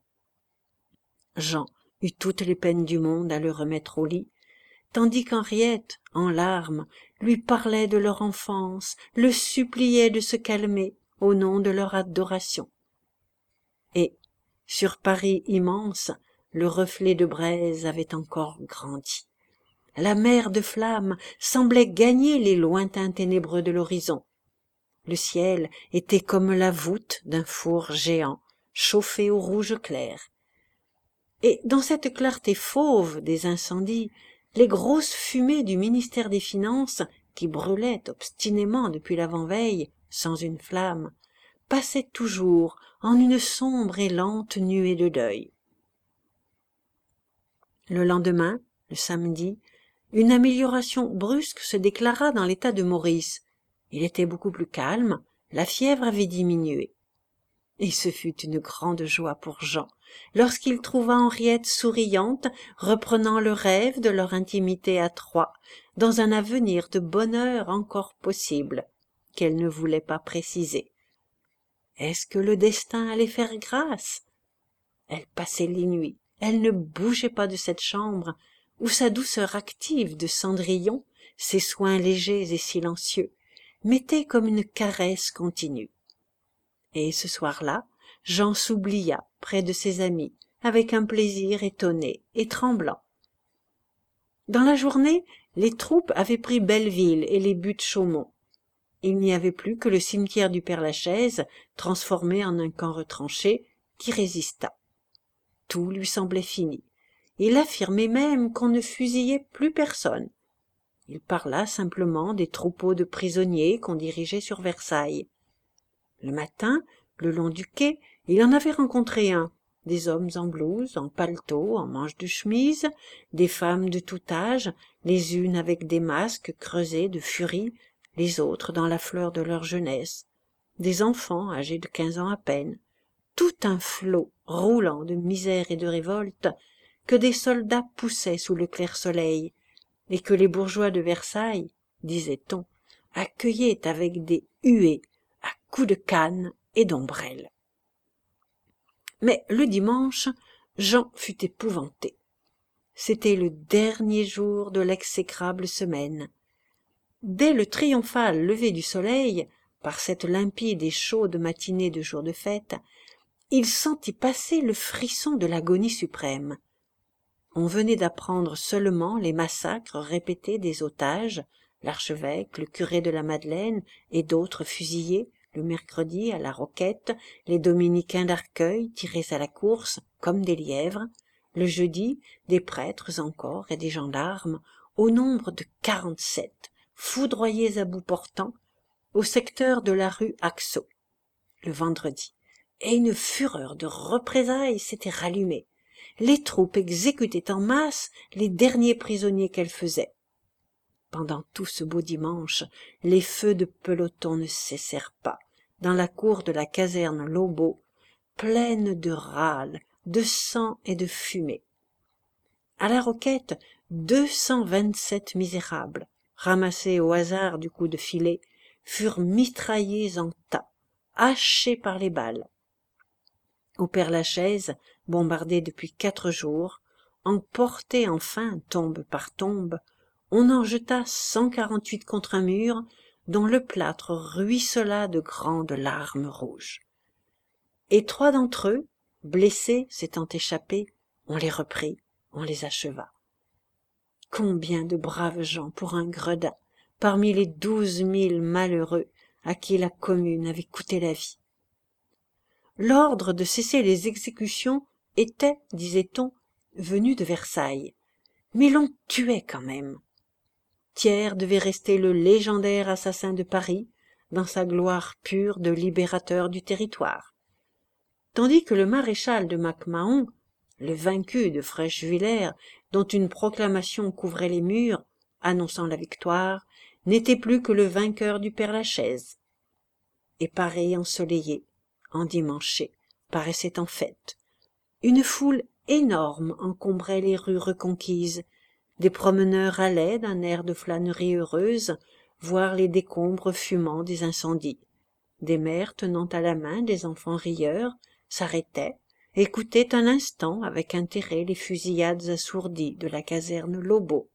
Jean eut toutes les peines du monde à le remettre au lit, tandis qu'Henriette, en larmes, lui parlait de leur enfance, le suppliait de se calmer au nom de leur adoration. Et, sur Paris immense, le reflet de braise avait encore grandi. La mer de flammes semblait gagner les lointains ténébreux de l'horizon. Le ciel était comme la voûte d'un four géant, chauffé au rouge clair. Et dans cette clarté fauve des incendies, les grosses fumées du ministère des Finances, qui brûlaient obstinément depuis l'avant-veille, sans une flamme, passaient toujours en une sombre et lente nuée de deuil. Le lendemain, le samedi, une amélioration brusque se déclara dans l'état de Maurice. Il était beaucoup plus calme, la fièvre avait diminué. Et ce fut une grande joie pour Jean, lorsqu'il trouva Henriette souriante, reprenant le rêve de leur intimité à trois, dans un avenir de bonheur encore possible, qu'elle ne voulait pas préciser. Est-ce que le destin allait faire grâce? Elle passait les nuits, elle ne bougeait pas de cette chambre, où sa douceur active de cendrillon, ses soins légers et silencieux, mettaient comme une caresse continue. Et ce soir-là, Jean s'oublia près de ses amis, avec un plaisir étonné et tremblant. Dans la journée, les troupes avaient pris Belleville et les Buttes-Chaumont. Il n'y avait plus que le cimetière du Père-Lachaise, transformé en un camp retranché, qui résista. Tout lui semblait fini. Il affirmait même qu'on ne fusillait plus personne. Il parla simplement des troupeaux de prisonniers qu'on dirigeait sur Versailles. Le matin, le long du quai, il en avait rencontré un, des hommes en blouse, en paletot, en manches de chemise, des femmes de tout âge, les unes avec des masques creusés de furie, les autres dans la fleur de leur jeunesse, des enfants âgés de quinze ans à peine, tout un flot roulant de misère et de révolte que des soldats poussaient sous le clair soleil, et que les bourgeois de Versailles, disait-on, accueillaient avec des huées, à coups de canne et d'ombrelles. Mais le dimanche, Jean fut épouvanté. C'était le dernier jour de l'exécrable semaine. Dès le triomphal lever du soleil, par cette limpide et chaude matinée de jour de fête, il sentit passer le frisson de l'agonie suprême. On venait d'apprendre seulement les massacres répétés des otages, l'archevêque, le curé de la Madeleine et d'autres fusillés, le mercredi à la Roquette, les dominicains d'Arcueil tirés à la course comme des lièvres, le jeudi des prêtres encore et des gendarmes, au nombre de quarante-sept, foudroyés à bout portant, au secteur de la rue Haxo, le vendredi, et une fureur de représailles s'était rallumée. Les troupes exécutaient en masse les derniers prisonniers qu'elles faisaient. Pendant tout ce beau dimanche, les feux de peloton ne cessèrent pas, dans la cour de la caserne Lobau, pleine de râles, de sang et de fumée. À la Roquette, deux cent vingt-sept misérables, ramassés au hasard du coup de filet, furent mitraillés en tas, hachés par les balles. Au Père-Lachaise, bombardé depuis quatre jours, emporté enfin tombe par tombe, on en jeta cent quarante-huit contre un mur, dont le plâtre ruissela de grandes larmes rouges. Et trois d'entre eux, blessés, s'étant échappés, on les reprit, on les acheva. Combien de braves gens pour un gredin, parmi les douze mille malheureux à qui la commune avait coûté la vie. L'ordre de cesser les exécutions était, disait-on, venu de Versailles, mais l'on tuait quand même. Thiers devait rester le légendaire assassin de Paris, dans sa gloire pure de libérateur du territoire, tandis que le maréchal de Mac-Mahon, le vaincu de Frèchevillers, dont une proclamation couvrait les murs, annonçant la victoire, n'était plus que le vainqueur du Père-Lachaise. Et Paris ensoleillé, endimanché, paraissait en fête. Une foule énorme encombrait les rues reconquises. Des promeneurs allaient, d'un air de flânerie heureuse, voir les décombres fumants des incendies. Des mères tenant à la main des enfants rieurs s'arrêtaient, écoutaient un instant avec intérêt les fusillades assourdies de la caserne Lobau.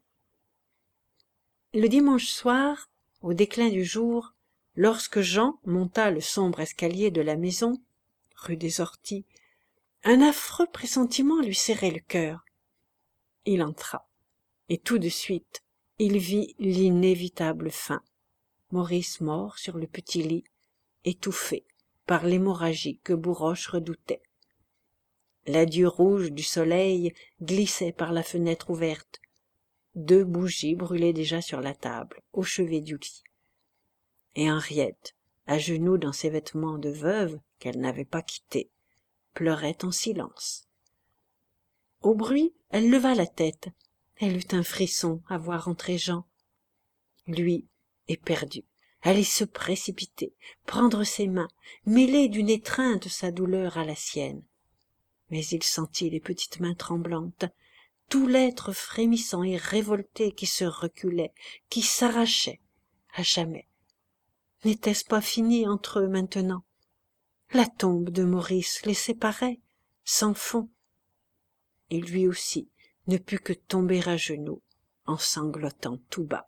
Le dimanche soir, au déclin du jour, lorsque Jean monta le sombre escalier de la maison, rue des Orties, un affreux pressentiment lui serrait le cœur. Il entra, et tout de suite, il vit l'inévitable fin. Maurice mort sur le petit lit, étouffé par l'hémorragie que Bourroche redoutait. L'adieu rouge du soleil glissait par la fenêtre ouverte. Deux bougies brûlaient déjà sur la table, au chevet du lit. Et Henriette, à genoux dans ses vêtements de veuve qu'elle n'avait pas quittés, pleurait en silence. Au bruit, elle leva la tête. Elle eut un frisson à voir entrer Jean. Lui, éperdu, allait se précipiter, prendre ses mains, mêler d'une étreinte sa douleur à la sienne. Mais il sentit les petites mains tremblantes, tout l'être frémissant et révolté qui se reculait, qui s'arrachait, à jamais. N'était-ce pas fini entre eux maintenant? La tombe de Maurice les séparait, sans fond. Et lui aussi ne put que tomber à genoux, en sanglotant tout bas.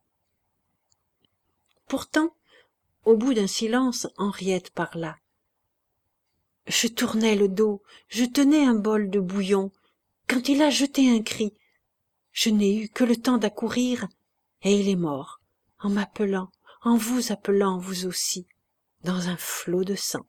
Pourtant, au bout d'un silence, Henriette parla. « Je tournais le dos, je tenais un bol de bouillon, quand il a jeté un cri. Je n'ai eu que le temps d'accourir, et il est mort, en m'appelant, en vous appelant vous aussi, dans un flot de sang.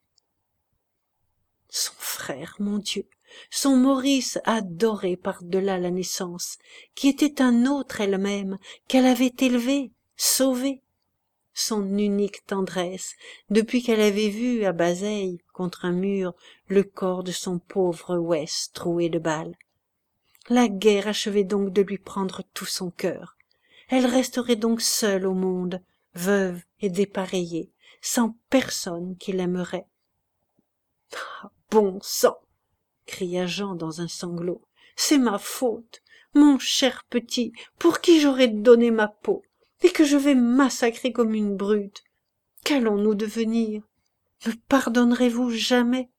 Son frère, mon Dieu, son Maurice adoré par-delà la naissance, qui était un autre elle-même, qu'elle avait élevé, sauvé. Son unique tendresse, depuis qu'elle avait vu à Bazeilles, contre un mur, le corps de son pauvre Wes troué de balles. La guerre achevait donc de lui prendre tout son cœur. Elle resterait donc seule au monde, veuve et dépareillée, sans personne qui l'aimerait. Ah, bon sang! Cria Jean dans un sanglot. C'est ma faute, mon cher petit, pour qui j'aurais donné ma peau, et que je vais massacrer comme une brute. Qu'allons-nous devenir? Me pardonnerez-vous jamais?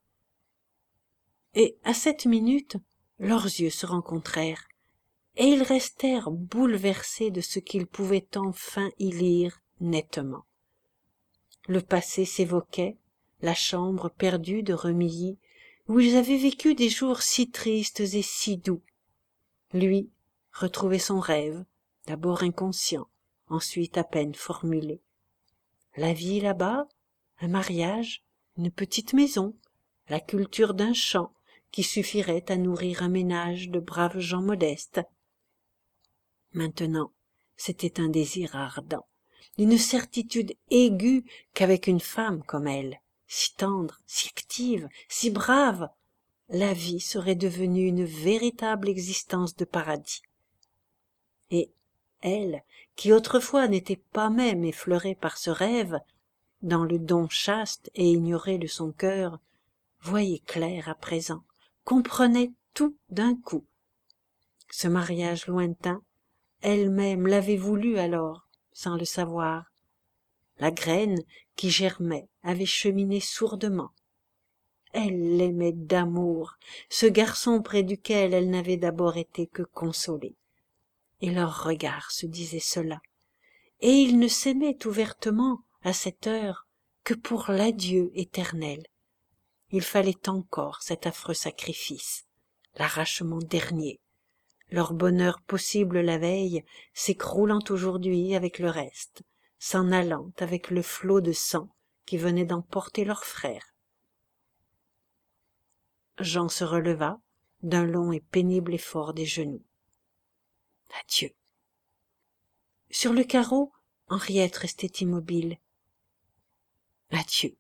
Et à cette minute, leurs yeux se rencontrèrent, et ils restèrent bouleversés de ce qu'ils pouvaient enfin y lire nettement. Le passé s'évoquait, la chambre perdue de Remilly, où ils avaient vécu des jours si tristes et si doux. Lui retrouvait son rêve, d'abord inconscient, ensuite à peine formulé. La vie là-bas, un mariage, une petite maison, la culture d'un champ qui suffirait à nourrir un ménage de braves gens modestes. Maintenant, c'était un désir ardent, une certitude aiguë qu'avec une femme comme elle, si tendre, si active, si brave, la vie serait devenue une véritable existence de paradis. Et elle, qui autrefois n'était pas même effleurée par ce rêve, dans le don chaste et ignoré de son cœur, voyait clair à présent, comprenait tout d'un coup. Ce mariage lointain, elle-même l'avait voulu alors, sans le savoir. La graine qui germait avait cheminé sourdement. Elle l'aimait d'amour, ce garçon près duquel elle n'avait d'abord été que consolée. Et leurs regards se disaient cela. Et ils ne s'aimaient ouvertement, à cette heure, que pour l'adieu éternel. Il fallait encore cet affreux sacrifice, l'arrachement dernier, leur bonheur possible la veille, s'écroulant aujourd'hui avec le reste, s'en allant avec le flot de sang qui venait d'emporter leur frère. Jean se releva d'un long et pénible effort des genoux. Adieu. Sur le carreau, Henriette restait immobile. Adieu.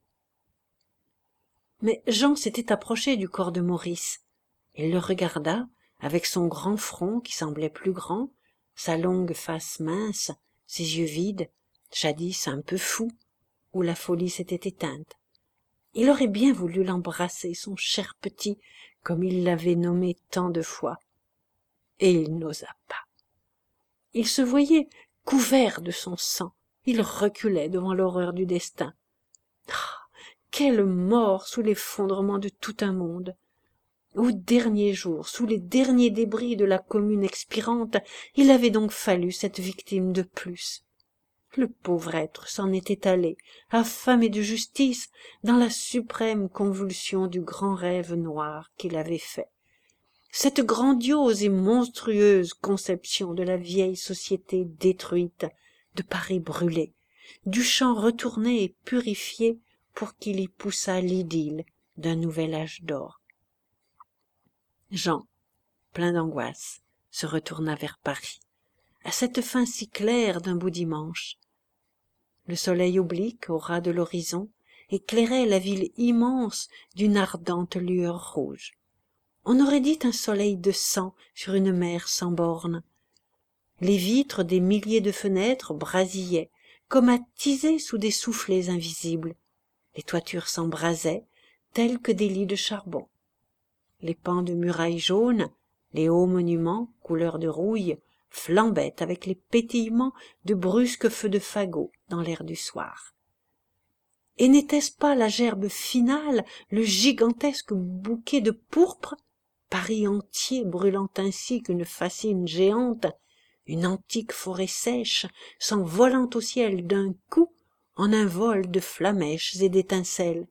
Mais Jean s'était approché du corps de Maurice. Il le regarda, avec son grand front qui semblait plus grand, sa longue face mince, ses yeux vides, jadis un peu fous, où la folie s'était éteinte. Il aurait bien voulu l'embrasser, son cher petit, comme il l'avait nommé tant de fois. Et il n'osa pas. Il se voyait couvert de son sang. Il reculait devant l'horreur du destin. Ah, quelle mort sous l'effondrement de tout un monde! Au dernier jour, sous les derniers débris de la commune expirante, il avait donc fallu cette victime de plus. Le pauvre être s'en était allé, affamé de justice, dans la suprême convulsion du grand rêve noir qu'il avait fait. Cette grandiose et monstrueuse conception de la vieille société détruite, de Paris brûlé, du champ retourné et purifié pour qu'il y poussât l'idylle d'un nouvel âge d'or. Jean, plein d'angoisse, se retourna vers Paris, à cette fin si claire d'un beau dimanche. Le soleil oblique, au ras de l'horizon, éclairait la ville immense d'une ardente lueur rouge. On aurait dit un soleil de sang sur une mer sans bornes. Les vitres des milliers de fenêtres brasillaient, comme attisées sous des soufflets invisibles. Les toitures s'embrasaient, telles que des lits de charbon. Les pans de murailles jaunes, les hauts monuments, couleur de rouille, flambaient avec les pétillements de brusques feux de fagots dans l'air du soir. Et n'était-ce pas la gerbe finale, le gigantesque bouquet de pourpre, Paris entier brûlant ainsi qu'une fascine géante, une antique forêt sèche, s'envolant au ciel d'un coup en un vol de flammèches et d'étincelles.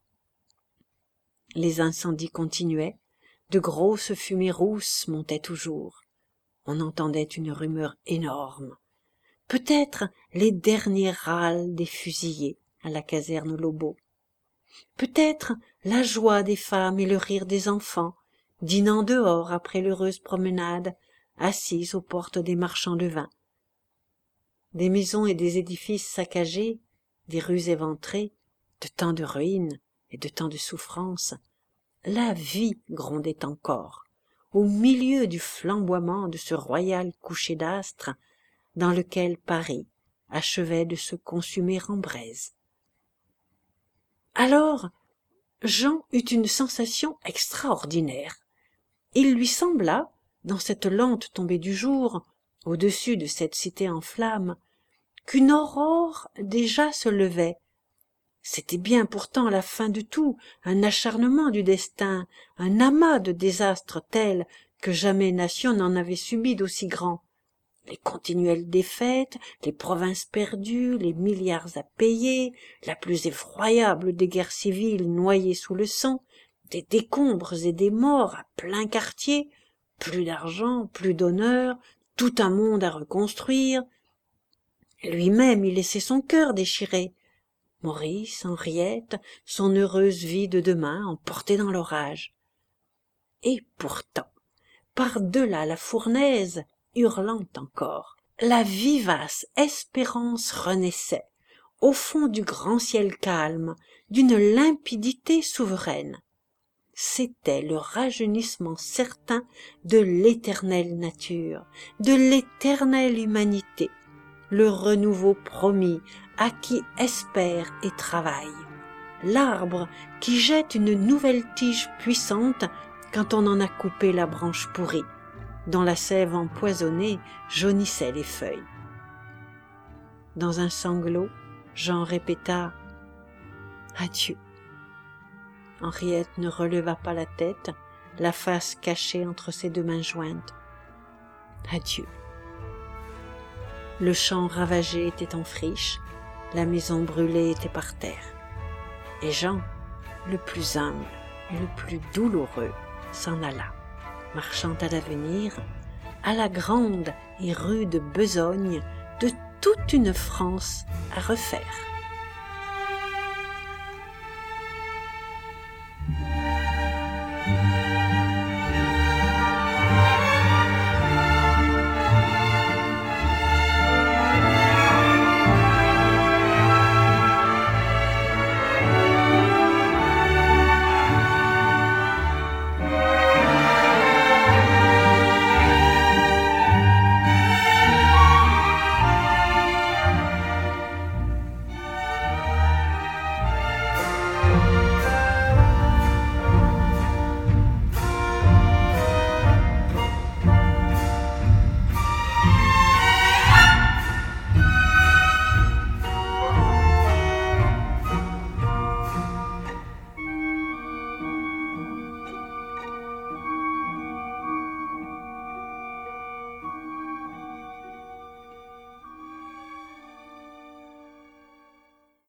Les incendies continuaient, de grosses fumées rousses montaient toujours. On entendait une rumeur énorme. Peut-être les derniers râles des fusillés à la caserne Lobau. Peut-être la joie des femmes et le rire des enfants, dînant dehors après l'heureuse promenade, assis aux portes des marchands de vin. Des maisons et des édifices saccagés, des rues éventrées, de tant de ruines et de tant de souffrances, la vie grondait encore, au milieu du flamboiement de ce royal coucher d'astres dans lequel Paris achevait de se consumer en braise. Alors, Jean eut une sensation extraordinaire. Il lui sembla, dans cette lente tombée du jour, au-dessus de cette cité en flammes, qu'une aurore déjà se levait. C'était bien pourtant la fin de tout, un acharnement du destin, un amas de désastres tels que jamais nation n'en avait subi d'aussi grands. Les continuelles défaites, les provinces perdues, les milliards à payer, la plus effroyable des guerres civiles noyées sous le sang, des décombres et des morts à plein quartier, plus d'argent, plus d'honneur, tout un monde à reconstruire. Lui-même y laissait son cœur déchiré. Maurice, Henriette, son heureuse vie de demain emportée dans l'orage. Et pourtant, par-delà la fournaise, hurlant encore, la vivace espérance renaissait, au fond du grand ciel calme, d'une limpidité souveraine. C'était le rajeunissement certain de l'éternelle nature, de l'éternelle humanité, le renouveau promis à qui espère et travaille, l'arbre qui jette une nouvelle tige puissante quand on en a coupé la branche pourrie, dont la sève empoisonnée jaunissait les feuilles. Dans un sanglot, Jean répéta « Adieu ». Henriette ne releva pas la tête, la face cachée entre ses deux mains jointes. Adieu. Le champ ravagé était en friche, la maison brûlée était par terre. Et Jean, le plus humble et le plus douloureux, s'en alla, marchant à l'avenir, à la grande et rude besogne de toute une France à refaire.